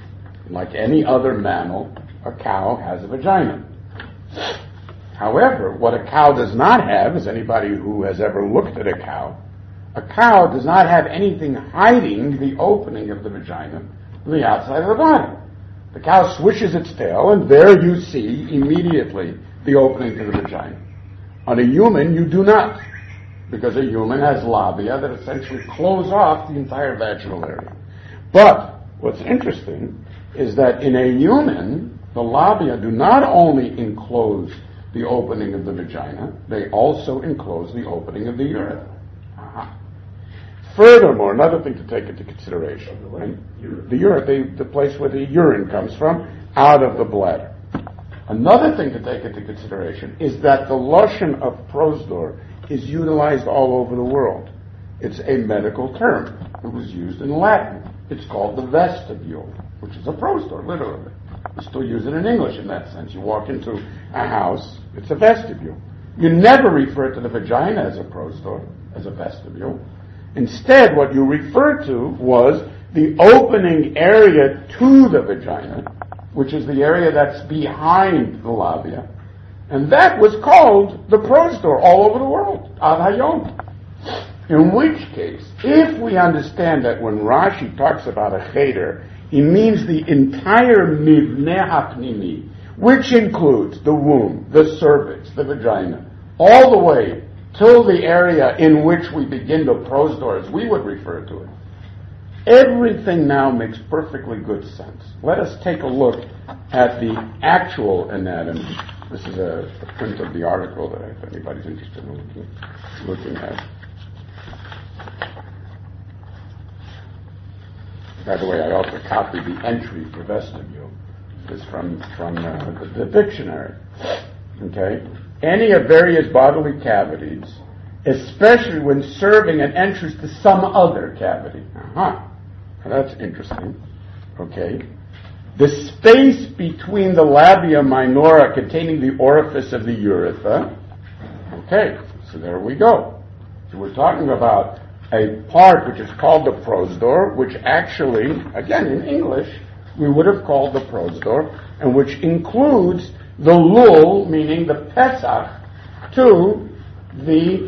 Like any other mammal, a cow has a vagina. However, what a cow does not have, as anybody who has ever looked at a cow, a cow does not have anything hiding the opening of the vagina from the outside of the body. The cow swishes its tail, and there you see immediately the opening to the vagina. On a human, you do not, because a human has labia that essentially close off the entire vaginal area. But what's interesting is that in a human, the labia do not only enclose the opening of the vagina, they also enclose the opening of the urethra. Uh-huh. Furthermore, another thing to take into consideration, right? The urethra, the, the place where the urine comes from, out of the bladder. Another thing to take into consideration is that the lashon of prosdor is utilized all over the world. It's a medical term. It was used in Latin. It's called the vestibule, which is a prosdor, literally. We still use it in English in that sense. You walk into a house, it's a vestibule. You never refer to the vagina as a prosdor, as a vestibule. Instead, what you refer to was the opening area to the vagina, which is the area that's behind the labia, and that was called the prosdor all over the world, ad hayom. In which case, if we understand that when Rashi talks about a cheder, he means the entire mivneh hapnimi, which includes the womb, the cervix, the vagina, all the way till the area in which we begin the prosdor, as we would refer to it. Everything now makes perfectly good sense. Let us take a look at the actual anatomy. This is a, a print of the article that if anybody's interested in looking, looking at. By the way, I also copied the entry for vestibule. This is from, from uh, the, the dictionary. Okay? Any of various bodily cavities, especially when serving an entrance to some other cavity. Uh-huh. That's interesting. Okay. The space between the labia minora containing the orifice of the urethra. Okay, so there we go. So we're talking about a part which is called the prosdor, which actually, again in English, we would have called the prosdor, and which includes the lul, meaning the pesach, to the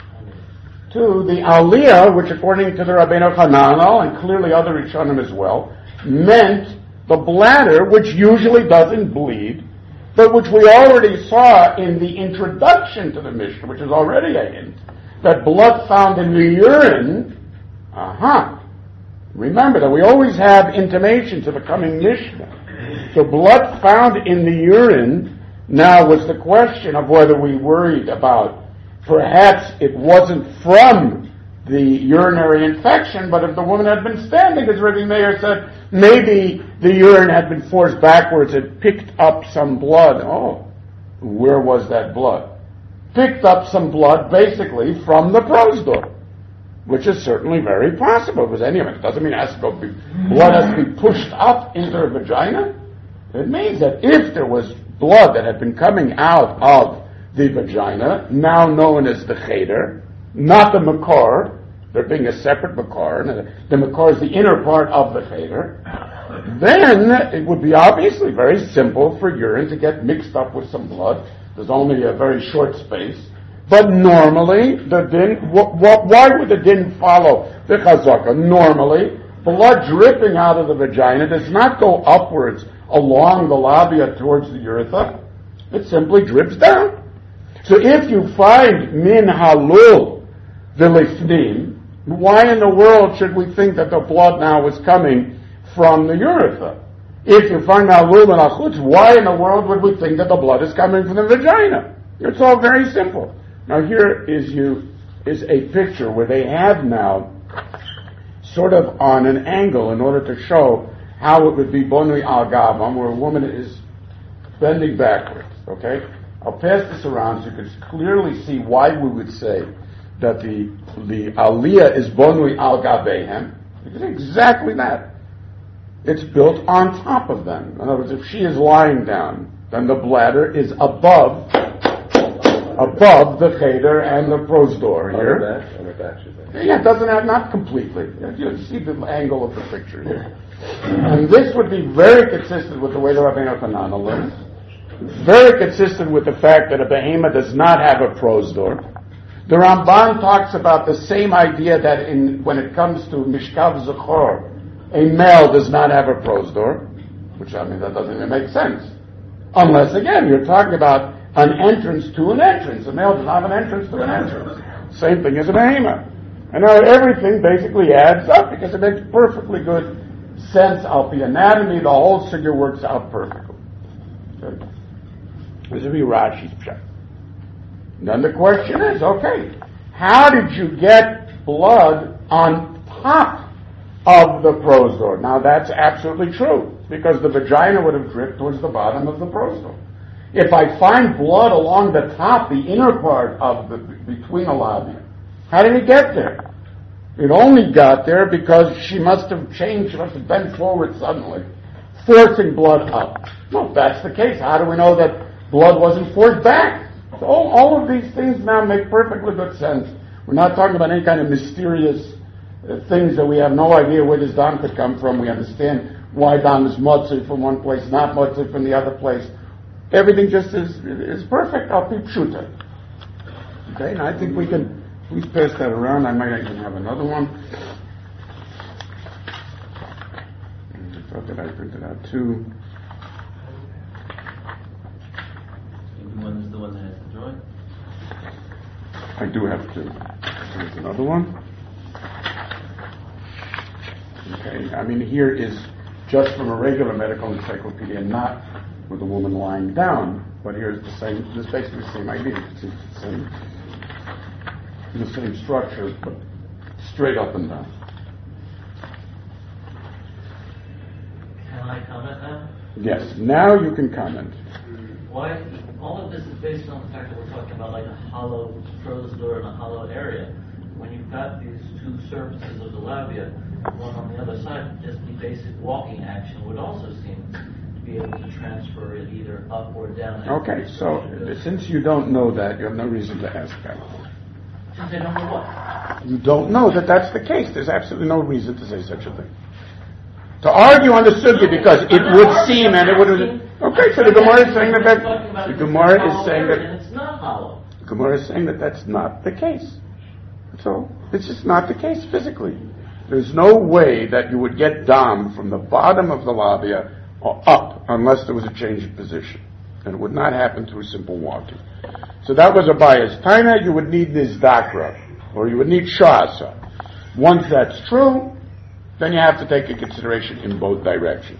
to the aliyah, which according to the Rabbeinu Hananel, and clearly other Rishonim as well, meant the bladder, which usually doesn't bleed, but which we already saw in the introduction to the Mishnah, which is already a hint, that blood found in the urine, aha, remember that we always have intimations of a coming Mishnah. So blood found in the urine, now was the question of whether we worried about perhaps it wasn't from the urinary infection, but if the woman had been standing, as Rabbi Meir said, maybe the urine had been forced backwards and picked up some blood. Oh, where was that blood? Picked up some blood, basically, from the prosdor, which is certainly very possible, because any of it doesn't mean it has to go be, blood has to be pushed up into her vagina. It means that if there was blood that had been coming out of the vagina, now known as the cheder, not the makor, there being a separate makor, and the makor is the inner part of the cheder, then it would be obviously very simple for urine to get mixed up with some blood. There's only a very short space. But normally, the din, wh- wh- why would the din follow the chazaka? Normally, blood dripping out of the vagina does not go upwards along the labia towards the urethra. It simply drips down. So if you find min halul v'lifnim, why in the world should we think that the blood now was coming from the urethra? If you find halul and achutz, why in the world would we think that the blood is coming from the vagina? It's all very simple. Now here is you is a picture where they have now sort of on an angle in order to show how it would be bonui al gavam, where a woman is bending backwards. Okay? I'll pass this around so you can clearly see why we would say that the the aliyah is bonui al gavehem. It's exactly that. It's built on top of them. In other words, if she is lying down, then the bladder is above above the cheder and the prosdor here. batches. Yeah, it doesn't have, not completely. You see the angle of the picture here. And this would be very consistent with the way the Rabbeinu Hananel lives. Very consistent with the fact that a behemoth does not have a prosdor. The Ramban talks about the same idea that in when it comes to Mishkav Zechor, a male does not have a prosdor, which I mean that doesn't even make sense. Unless, again, you're talking about an entrance to an entrance. A male does not have an entrance to an entrance. Same thing as a behemoth. And now everything basically adds up because it makes perfectly good sense of the anatomy. The whole figure works out perfectly. Okay. This would be Rashi's pshat. Then the question is, okay, how did you get blood on top of the prosdor? Now that's absolutely true, because the vagina would have dripped towards the bottom of the prosdor. If I find blood along the top, the inner part of the, between the labia, how did it get there? It only got there because she must have changed, she must have bent forward suddenly, forcing blood up. Well, if that's the case, how do we know that blood wasn't forced back? So all, all of these things now make perfectly good sense. We're not talking about any kind of mysterious uh, things that we have no idea where this dam could come from. We understand why dam is motzi from one place, not motzi from the other place. Everything just is is perfect. I'll be pshuta. Okay, and I think we can please pass that around. I might even have another one. I thought that I printed out too. One is the one that has the drawing. I do have two. Here's another one. Okay, I mean here is just from a regular medical encyclopedia, not with a woman lying down, but here's the same, this is basically the same idea. It's the same, the same structure, but straight up and down. Can I comment now? Yes, now you can comment. Why? All of this is based on the fact that we're talking about like a hollow prosdor and a hollow area. When you've got these two surfaces of the labia, one on the other side, just the basic walking action would also seem to be able to transfer it either up or down. Okay, so since you don't know that, you have no reason to ask that. Since I don't know what? You don't know that that's the case. There's absolutely no reason to say such a thing. To argue on the sugya because it would seem and it would have... Okay, so the Gemara is saying that, that the Gemara is saying that it's not hollow. The Gemara is saying that that's not the case. So it's just not the case physically. There's no way that you would get dam from the bottom of the labia or up unless there was a change of position, and it would not happen through simple walking. So that was a bias. Taina, you would need this dakra, or you would need shasa. Once that's true, then you have to take into consideration in both directions.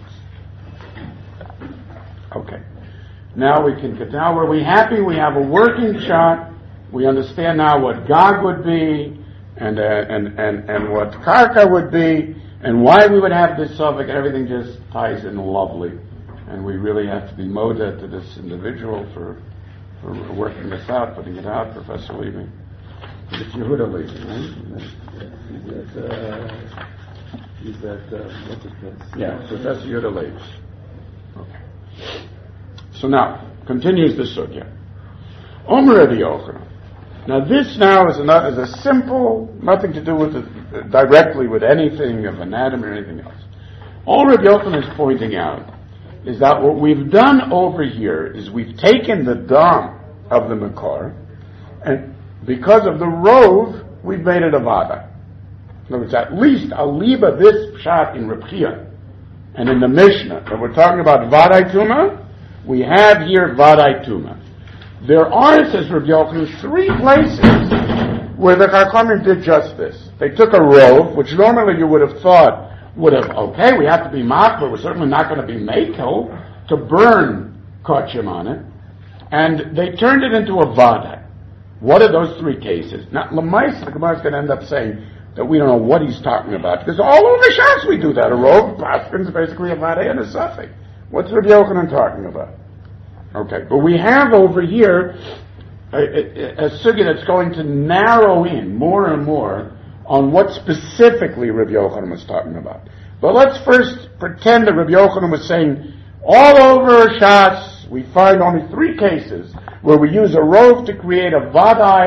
Okay. Now we can get, now were we happy? We have a working shot. We understand now what Gog would be, and, uh, and, and, and what Karka would be, and why we would have this suffix. Everything just ties in lovely. And we really have to be moda to this individual for, for working this out, putting it out, Professor Levy. It's Yehuda Levy, right? Is that, uh, is that, uh, what's his name? Yeah, Professor Yehuda Levy. Okay. So now, continues the sugya. Omer Rabbi Yochanan. Now this now is a, is a simple, nothing to do with it, directly with anything of anatomy or anything else. All Rabbi Yochanan is pointing out is that what we've done over here is we've taken the dam of the makar, and because of the rove, we've made it a vada. In other words, at least I'll leave this pshat in Reb Chia and in the Mishnah that we're talking about vadai tuma. We have here vadai tuma. There are, says Rabbi Yochanan, three places where the Chachamim did just this. They took a rove, which normally you would have thought would have, okay, we have to be mach, but we're certainly not going to be mekel, to burn kachim on it, and they turned it into a vadai. What are those three cases? Now, Lamais, the Gemara is going to end up saying that we don't know what he's talking about, because all over the shops we do that. A rove, paskin is basically a vadai and a suffix. What's Rabbi Yochanan talking about? Okay, but we have over here a, a, a sugya that's going to narrow in more and more on what specifically Rabbi Yochanan was talking about. But let's first pretend that Rabbi Yochanan was saying all over Shas we find only three cases where we use a rove to create a vadai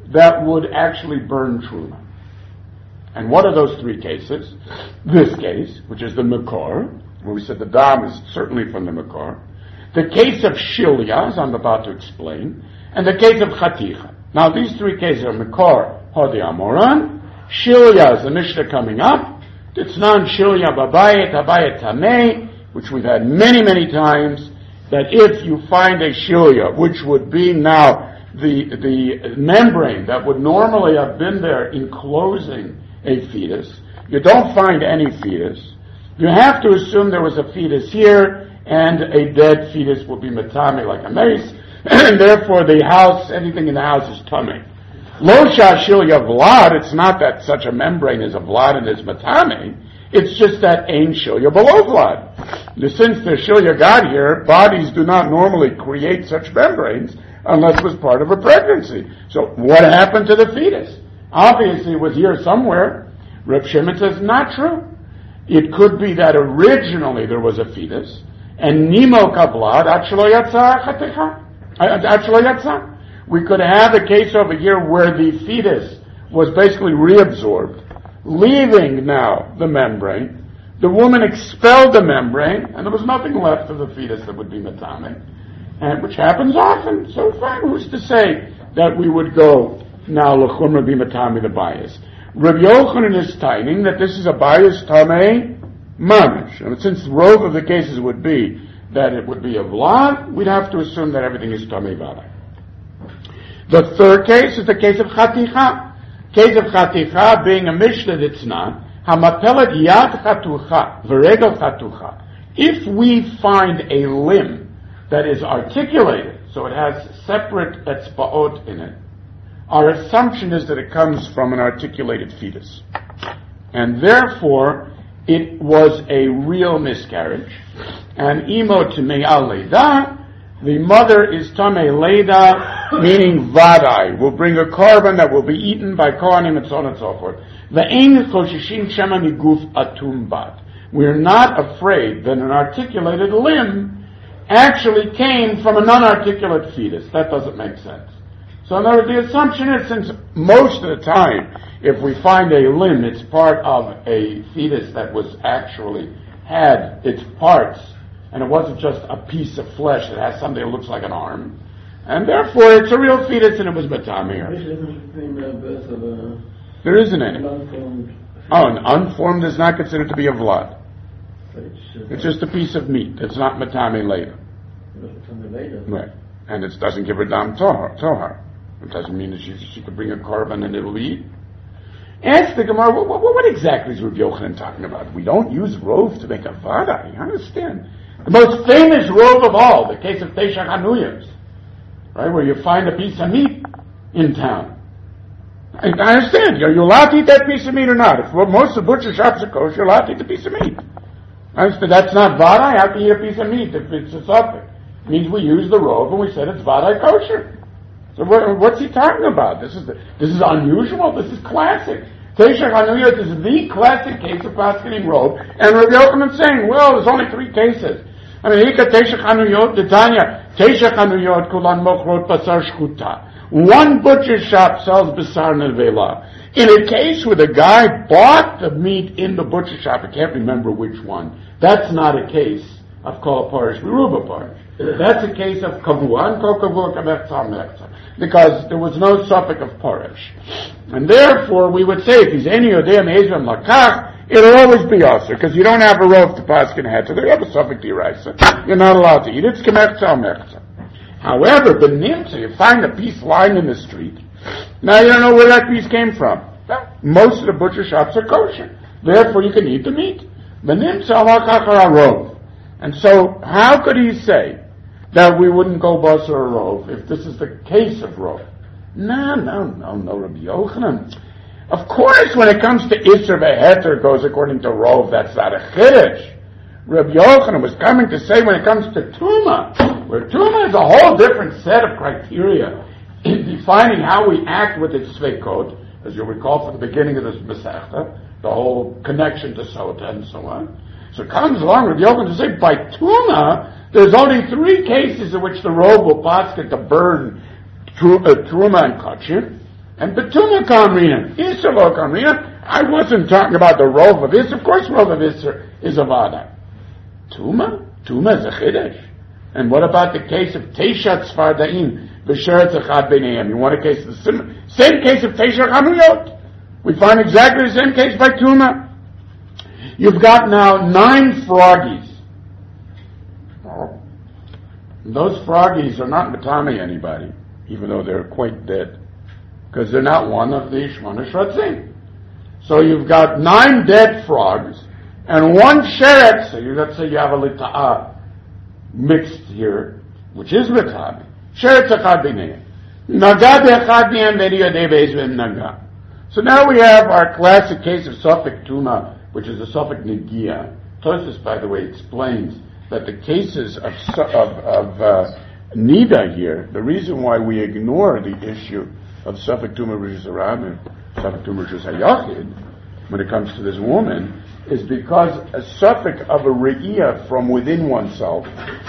that would actually burn truma. And what are those three cases? This case, which is the Makor, where we said the dam is certainly from the Makor. The case of Shilya, as I'm about to explain, and the case of Chaticha. Now these three cases are Makor, Hodi Amoran, Shilya is the Mishnah coming up, Titznan Shilya Babayet, Habayet Tameh, which we've had many, many times, that if you find a Shilya, which would be now the, the membrane that would normally have been there enclosing a fetus, you don't find any fetus, you have to assume there was a fetus here, and a dead fetus will be matame like a mace, and therefore the house, anything in the house is tummy. Lo shashilya vlad, it's not that such a membrane is a vlad and is matame, it's just that ain shilya below vlad. Since the shilya got here, bodies do not normally create such membranes unless it was part of a pregnancy. So what happened to the fetus? Obviously it was here somewhere. Reb Shimon says not true. It could be that originally there was a fetus, and nimo kablad achlo yatsa chaticha. Achlo yatsa. We could have a case over here where the fetus was basically reabsorbed, leaving now the membrane. The woman expelled the membrane, and there was nothing left of the fetus that would be matame, and which happens often. So fine, who's to say that we would go now l'chumra be matame the bias? Rabbi Yochanan is timing that this is a bias tamei mamish, and since the rove of the cases would be that it would be a vlad, we'd have to assume that everything is tamei vada. The third case is the case of chaticha. Case of chaticha being a mishnah that's not hamapelet yad chatucha v'regel chatucha. If we find a limb that is articulated, so it has separate etzbaot in it, our assumption is that it comes from an articulated fetus. And therefore, it was a real miscarriage. And imo tamei al leida, the mother is tamei leida, meaning vadai, will bring a korban that will be eaten by kohanim and so on and so forth. Ve'ein choshishin shema miguf atum bat. We're not afraid that an articulated limb actually came from a non-articulate fetus. That doesn't make sense. So in other words, the assumption is, since most of the time, if we find a limb, it's part of a fetus that was actually had its parts, and it wasn't just a piece of flesh that has something that looks like an arm, and therefore it's a real fetus and it was matame. There isn't any. Oh, an unformed is not considered to be a vlad. It's just a piece of meat. It's not matame later. Right. And it doesn't give her dam tohar. tohar. It doesn't mean that she, she could bring a korban and it'll be eaten. Ask the Gemara, what, what, what exactly is Rabbi Yochanan talking about? We don't use rove to make a vada. You understand? The most famous rove of all, the case of Teisha Chanuyos, right, where you find a piece of meat in town. I, I understand. Are you allowed to eat that piece of meat or not? If well, most of the butcher shops are kosher, you're allowed to eat the piece of meat. I understand. That's not vada. I have to eat a piece of meat if it's a suffix. It means we use the rove and we said it's vada kosher. So what, what's he talking about? This is the, this is unusual. This is classic. Teisha Chanuyot is the classic case of paskening rove, and Rabbi Yochanan is saying, well, there's only three cases. I mean, Ika Teisha Chanuyot, the Tanya, Teisha Chanuyot kulan mochrot basar shchuta. One butcher shop sells basar nevela. In a case where the guy bought the meat in the butcher shop, I can't remember which one. That's not a case of kol parish beruba parish. That's a case of kavua and kol kavua kamertzah mertzah, because there was no suffix of parish. And therefore, we would say, if he's any yodea me'ezram lakach, it'll always be usher, because you don't have a rove to paskin head, so they have a suffix d'iraisa. You're not allowed to eat it. It's kamertzah mertzah. However, benimtza, you find a piece lying in the street. Now you don't know where that piece came from. Most of the butcher shops are kosher. Therefore, you can eat the meat. Benimtza lakach or a rove. And so, how could he say that we wouldn't go basar or rove if this is the case of rove? No, no, no, no, Rabbi Yochanan. Of course, when it comes to Isser v'heter goes according to rove, that's not a chiddush. Rabbi Yochanan was coming to say when it comes to Tuma, where Tuma is a whole different set of criteria in defining how we act with its sveikot, as you'll recall from the beginning of this Masechta, the whole connection to Sota and so on. So it comes along with Yochanan to say, by Tuma, there's only three cases in which the rove will paskin to burn tru, uh, Truma and Kachin. And Betuma Kamrina, Isser Lo Kamrina. I wasn't talking about the Rov of Isser. Of course, Rov of Isser is a Vada. Tuma? Tuma is a Chiddush. And what about the case of Teishat Tzfardaim, B'Sheretz Echad B'neihem? You want a case of the same, same case of Teishat Chanuyot? We find exactly the same case by Tuma. You've got now nine froggies. Oh. Those froggies are not Matami anybody, even though they're quite dead, because they're not one of the Shmona Shratzim. So you've got nine dead frogs, and one Sheret, so you, let's say you have a Lita'ah mixed here, which is Matami. Sheret Echad B'neihem. Naga B'Echad B'neihem V'Riyodei Be'ezvim Naga. So now we have our classic case of Suffolk Tuma, which is a Suffolk Negia. Tosfos, by the way, explains that the cases of of, of uh, Nida here, the reason why we ignore the issue of Suffolk Tuma Rishus Harabim, Suffolk Tuma Rishus Hayachid, when it comes to this woman, is because a Suffolk of a Re'iyah from within oneself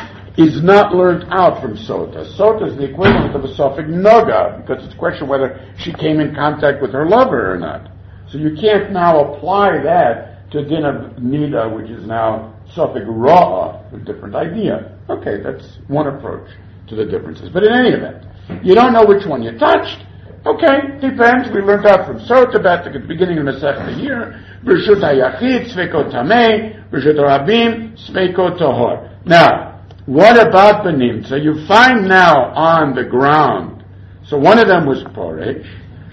is not learned out from Sota. Sota is the equivalent of a Suffolk Noga, because it's a question whether she came in contact with her lover or not. So you can't now apply that to Din of Nida, which is now Suffolk Ra'ah, a different idea. Okay, that's one approach to the differences. But in any event, you don't know which one you touched. Okay, depends. We learned out from Sota back at the beginning of the Masechta here. B'Reshut HaYachid, Sveiko Tamei, B'Reshut HaRabim, Sveiko Tohor. Now, what about Benim? So you find now on the ground. So one of them was porridge,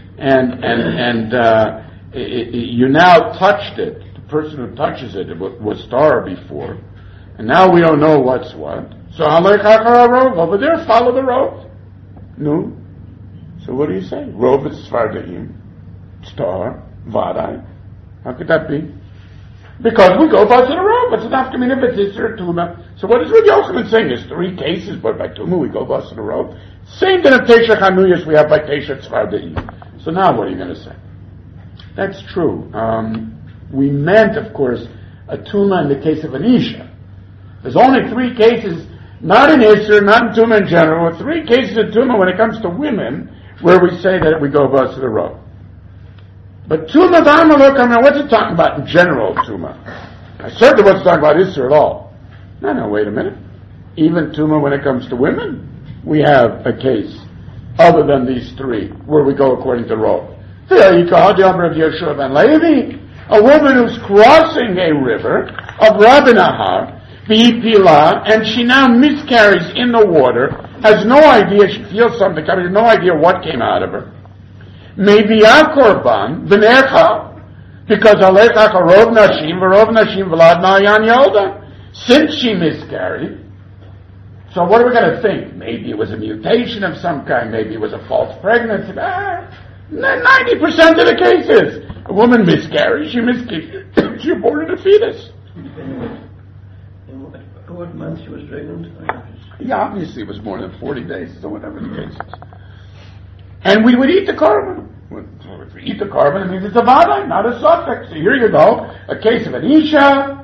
and and and uh, it, it, you now touched it. The person who touches it, it was star before, and now we don't know what's what. So halech achar rov over there, follow the rov. No. So what do you say? Rov is Tzfardaim, star, vadai. How could that be? Because we go by to the road, but it's not coming if it's Isser Tuma. So what is Rabbi Yochanan saying? There's three cases, but by Tuma we go by to the road. Same thing of Teisha Chanuyos we have by Teisha Tzfardaim. So now what are you going to say? That's true. Um, we meant, of course, a Tuma in the case of an Isha. There's only three cases, not in Isser, not in Tuma in general, three cases of Tuma when it comes to women, where we say that we go by to the road. But Tuma V'Amalok, I mean, what's it talking about in general, Tuma? I certainly wasn't talking about Isser at all. No, no, wait a minute. Even Tuma when it comes to women, we have a case other than these three, where we go according to Rov. A woman who's crossing a river of Rabbi Nahar, B'Pila, and she now miscarries in the water, has no idea, she feels something coming, has no idea what came out of her. Maybe a korban b'necha, because alecha rov nashim v'rov nashim v'lad ma'yan yolda. Since she miscarried, so what are we going to think? Maybe it was a mutation of some kind. Maybe it was a false pregnancy. Ah, ninety percent of the cases, a woman miscarried. She miscarried. She aborted a fetus. In what month she was pregnant? Yeah, obviously it was more than forty days. So whatever the case is. And we would eat the carbon. If we eat the carbon, it means it's a vadai, not a suffix. So here you go. A case of an isha,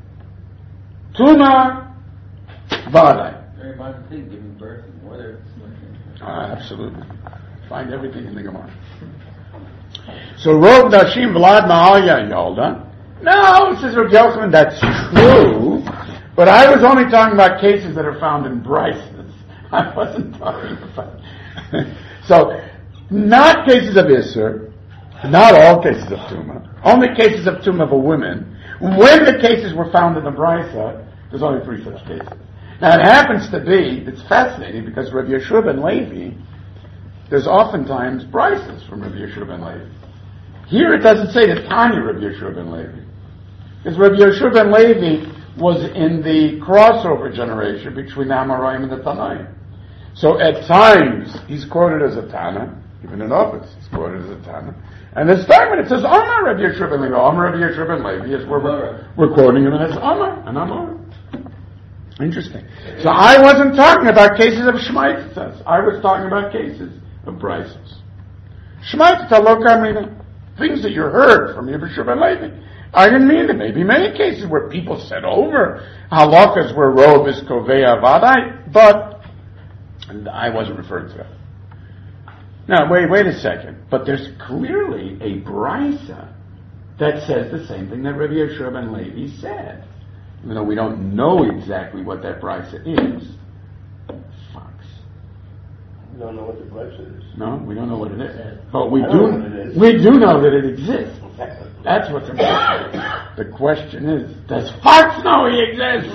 tuma, vadai. Very modern thing, giving birth and whether it's ah, absolutely. Find everything in the Gemara. So Rov Nashim Vlad Ma'alya Yolda. No, says Rabbi Yochanan, that's true. But I was only talking about cases that are found in Bryces. I wasn't talking about So, not cases of Isser, not all cases of Tuma, only cases of Tuma of a woman. When the cases were found in the Brisa, there's only three such cases. Now it happens to be, it's fascinating because Rabbi Yeshua ben Levi, there's oftentimes Brises from Rabbi Yeshua ben Levi. Here it doesn't say the Tanya Rabbi Yeshua ben Levi. Because Rabbi Yeshua ben Levi was in the crossover generation between the Amoraim and the Tanaim. So at times, he's quoted as a Tana, even in office, he's quoted as a Tana. And this time when it says Amar Rabbi Yeshua ben Levi, Amar Rabbi Yeshua ben Levi, is where we're, we're quoting him as Amar, and Amar. Interesting. So I wasn't talking about cases of Shmaitzas. I was talking about cases of Brises. Shmaitzas lo kamina. Things that you heard from Rabbi Yeshua ben Levi. I didn't mean it. Maybe many cases where people said over halakas where Rov is kovea vadai, but and I wasn't referring to that. Now, wait, wait a second. But there's clearly a brisa that says the same thing that Rabbi Yeshua ben Levi said. Even though we don't know exactly what that brisa is. Fox. We don't know what the brisa is. No, we don't know what it is. But we I do, don't know what it is. we do know that it exists. That's what's important. The question is, does Fox know he exists?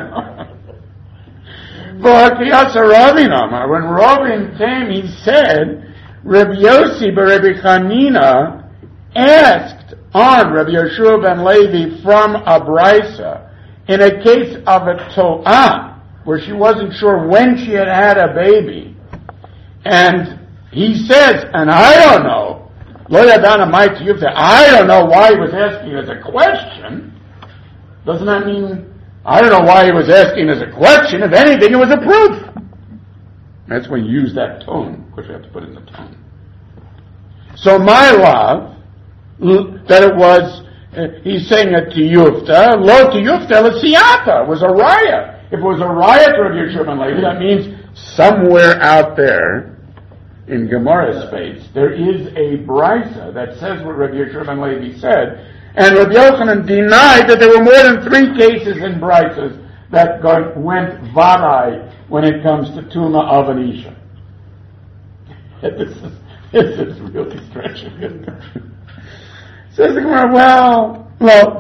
But when Robin came, he said, Rabbi Yossi bar Rabbi Chanina asked on Rabbi Yeshua ben Levi from a brisa in a case of a to'ah, where she wasn't sure when she had had a baby. And he says, and I don't know, Lo yadana mai tiyufta, I don't know why he was asking as a question. Doesn't that mean, I don't know why he was asking as a question. If anything, it was a proof. That's when you use that tone. Of course, you have to put in the tone. So my love, that it was, uh, he's saying a tiyufta, lo tiyufta l'siyata, was a raya. If it was a raya to Rabbi Yeshua ben Levi, that means somewhere out there, in Gemara space, there is a brisa that says what Rabbi Yeshua ben Levi said, and Rabbi Yochanan denied that there were more than three cases in brisas that got, went vadai when it comes to tuma of an isha. This is, this is really stretching it. Says the Gemara, well, well,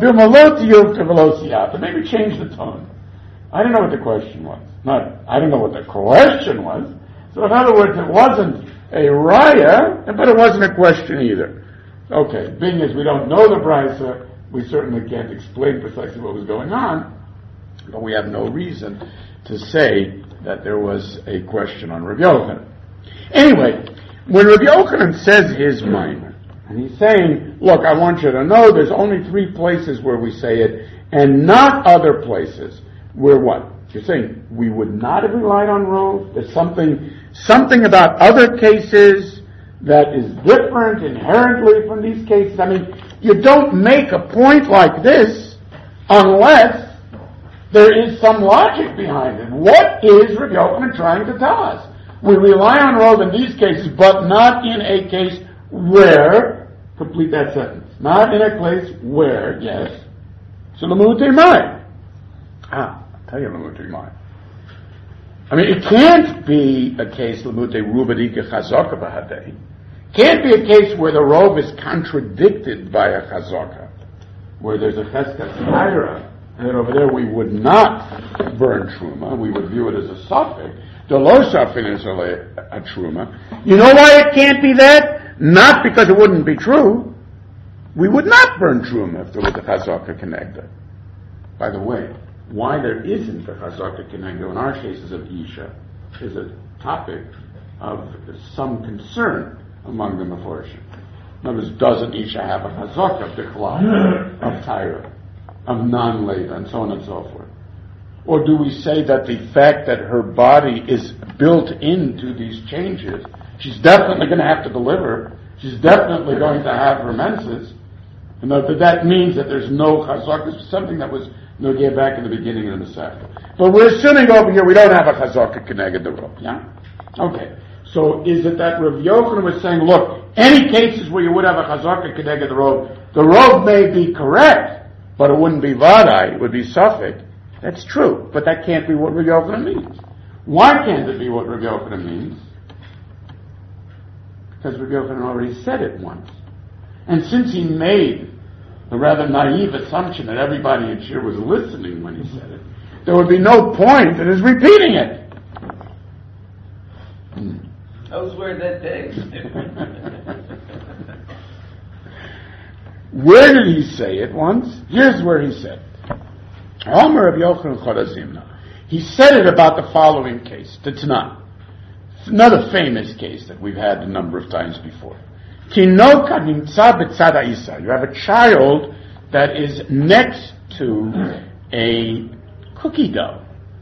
maybe change the tone. I don't know what the question was. Not, I don't know what the question was. So in other words, it wasn't a raya, but it wasn't a question either. Okay, being as we don't know the brisa, we certainly can't explain precisely what was going on, but we have no reason to say that there was a question on Rabbi Yochanan. Anyway, when Rabbi Yochanan says his minor, and he's saying, look, I want you to know there's only three places where we say it, and not other places where what? You're saying we would not have relied on Rove? There's something something about other cases that is different inherently from these cases. I mean, you don't make a point like this unless there is some logic behind it. What is Rabbi Yochanan trying to tell us? We rely on Rove in these cases, but not in a case where, complete that sentence, not in a place where, yes, so l'mutei mai. Ah. Tell you l'mutei mai. I mean, it can't be a case l'mutei rubadika chazaka b'hadei. Can't be a case where the rove is contradicted by a chazaka, where there's a cheskas chaira, and then over there we would not burn truma. We would view it as a suffix. The lo safin is a truma. You know why it can't be that? Not because it wouldn't be true. We would not burn truma if there was a chazaka connected. By the way, why there isn't a chazaka kenegdo in our cases of Isha is a topic of some concern among the Meforshim. In other words, doesn't Isha have a chazaka bichlal of Tyra, of non-Leda, and so on and so forth? Or do we say that the fact that her body is built into these changes, she's definitely going to have to deliver, she's definitely going to have her menses, and that that means that there's no chazaka, something that was no, get back in the beginning of the Masechta. But we're assuming over here we don't have a chazaka keneged the rove, yeah? Okay. So is it that Rav Yochanan was saying, look, any cases where you would have a chazaka keneged the rove, the rove may be correct, but it wouldn't be vadai, it would be suffix. That's true, but that can't be what Rav Yochanan means. Why can't it be what Rav Yochanan means? Because Rav Yochanan already said it once. And since he made the rather naive assumption that everybody in Shir was listening when he said it, there would be no point in his repeating it. Hmm. I was wearing that day. Where did he say it once? Here's where he said it. Omer Rabbi Yochanan Chodazimna. He said it about the following case, the Tanakh. Another famous case that we've had a number of times before. You have a child that is next to a cookie dough.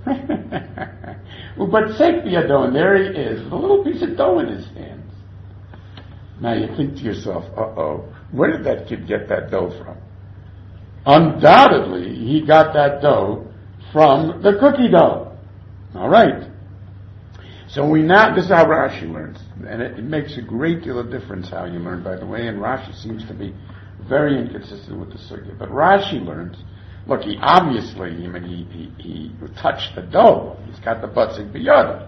But sekvia dough, and there he is, with a little piece of dough in his hands. Now you think to yourself, uh-oh, where did that kid get that dough from? Undoubtedly, he got that dough from the cookie dough. All right. So we now, this is how Rashi learns. And it, it makes a great deal of difference how you learn, by the way, and Rashi seems to be very inconsistent with the sugya. But Rashi learns, look, he obviously, I mean, he, he, he touched the dough. He's got the batzik biyada.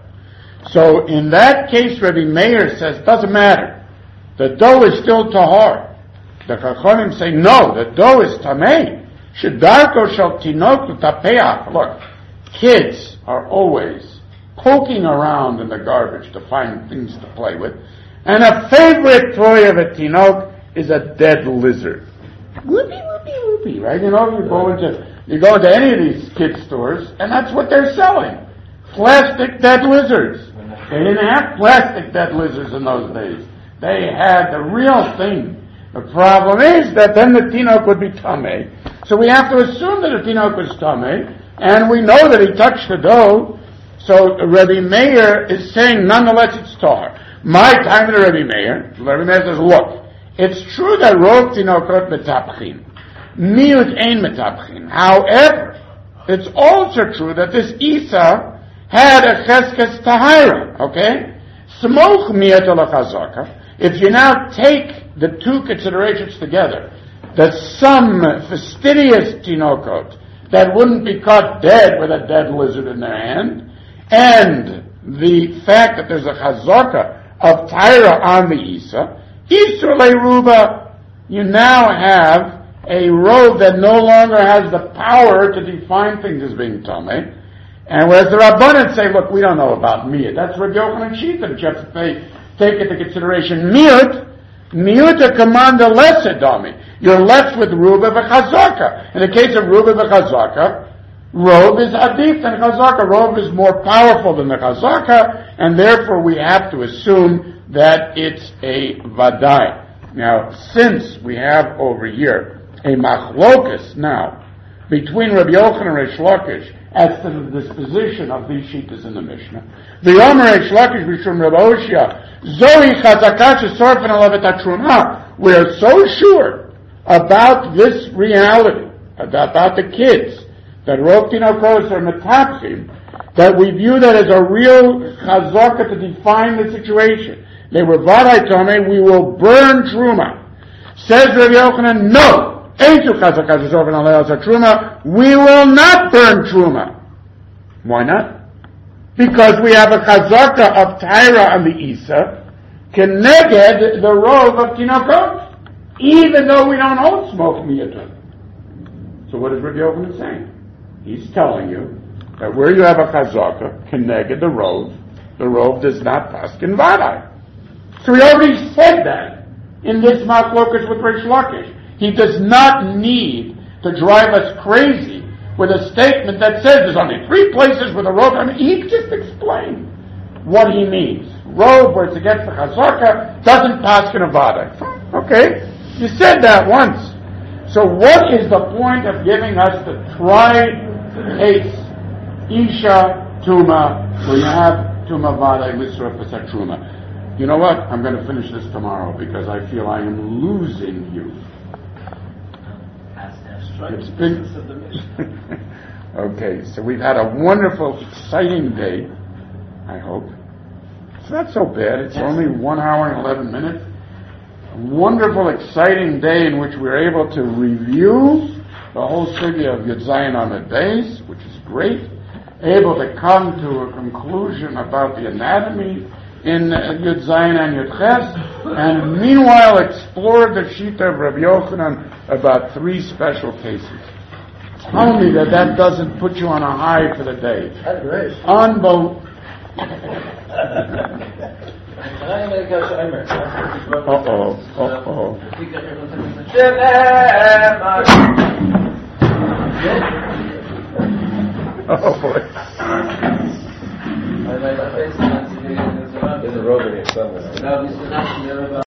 So in that case, Rabbi Meir says, doesn't matter. The dough is still tahor. The Chachamim say, no, the dough is tamei. Shedarko shel tinok tapeach. Look, kids are always poking around in the garbage to find things to play with. And a favorite toy of a tinok is a dead lizard. Whoopee, whoopee, whoopee, right? You know, you go into, you go into any of these kid stores, and that's what they're selling. Plastic dead lizards. They didn't have plastic dead lizards in those days. They had the real thing. The problem is that then the tinok would be tamei. So we have to assume that the tinok was tamei, and we know that he touched the dough. So Rabbi Meir is saying, nonetheless, it's tahor. My time to Rabbi Meir, Rabbi Meir says, look, it's true that rov tinokot metapchin, miut ein metapchin. However, it's also true that this Isa had a cheskes tahira, okay? Smoch miat olachazaka. If you now take the two considerations together, that some fastidious tinokot that wouldn't be caught dead with a dead lizard in their hand, and the fact that there's a chazaka of tahira on the Isa, Isur leruba, you now have a robe that no longer has the power to define things as being tamei. And whereas the Rabbanan say, look, we don't know about miyut. That's Rabbi Yochanan Shita that you have to pay, take into consideration. Miyut, miyut a command a lesser dami. You're left with ruba v'chazaka. In the case of ruba v'chazaka, robe is adif than chazaka. Robe is more powerful than the chazaka, and therefore we have to assume that it's a vadai. Now, since we have over here a machlokas now between Rabbi Yochanan and Reish Lakish as to the disposition of these shitas in the Mishnah, the Omer Reish Lakish b'shum Rabbi Oshia, Zohi chazaka shesorfen alavet hatruma. We are so sure about this reality, about the kids, that rov tinokos are metapchim, that we view that as a real chazaka to define the situation. They were vadai tamei, we will burn truma. Says Rabbi Yochanan, no, ain't you chazaka shesorfen alavet hatruma, we will not burn truma. Why not? Because we have a chazaka of tahira on the Isa, keneged the rov of tinokot, even though we don't own smoke miyatun. So what is Rabbi Yochanan saying? He's telling you that where you have a chazaka, keneged the rov, the rov does not paskin vadai. So he already said that in this machlokas with Reish Lakish. He does not need to drive us crazy with a statement that says there's only three places where the rov, I mean, he just explained what he means. Rov, where it's against the chazaka, doesn't paskin vadai. Okay, you said that once. So what is the point of giving us the tri-case Isha Tuma, where you have Tuma Vadai Lisra Pesach Truma? You know what? I'm going to finish this tomorrow because I feel I am losing you. It's been okay, so we've had a wonderful, exciting day, I hope. It's not so bad. It's only one hour and eleven minutes. Wonderful, exciting day in which we're able to review the whole sugya of Yud Zayin Amud Beis, which is great. Able to come to a conclusion about the anatomy in Yud Zayin and Yud Ches, and meanwhile explore the Shita of Rabbi Yochanan about three special cases. Tell me that that doesn't put you on a high for the day. That's great. Unbelievable. Uh-oh, uh-oh. Oh boy. There's a robe in here somewhere.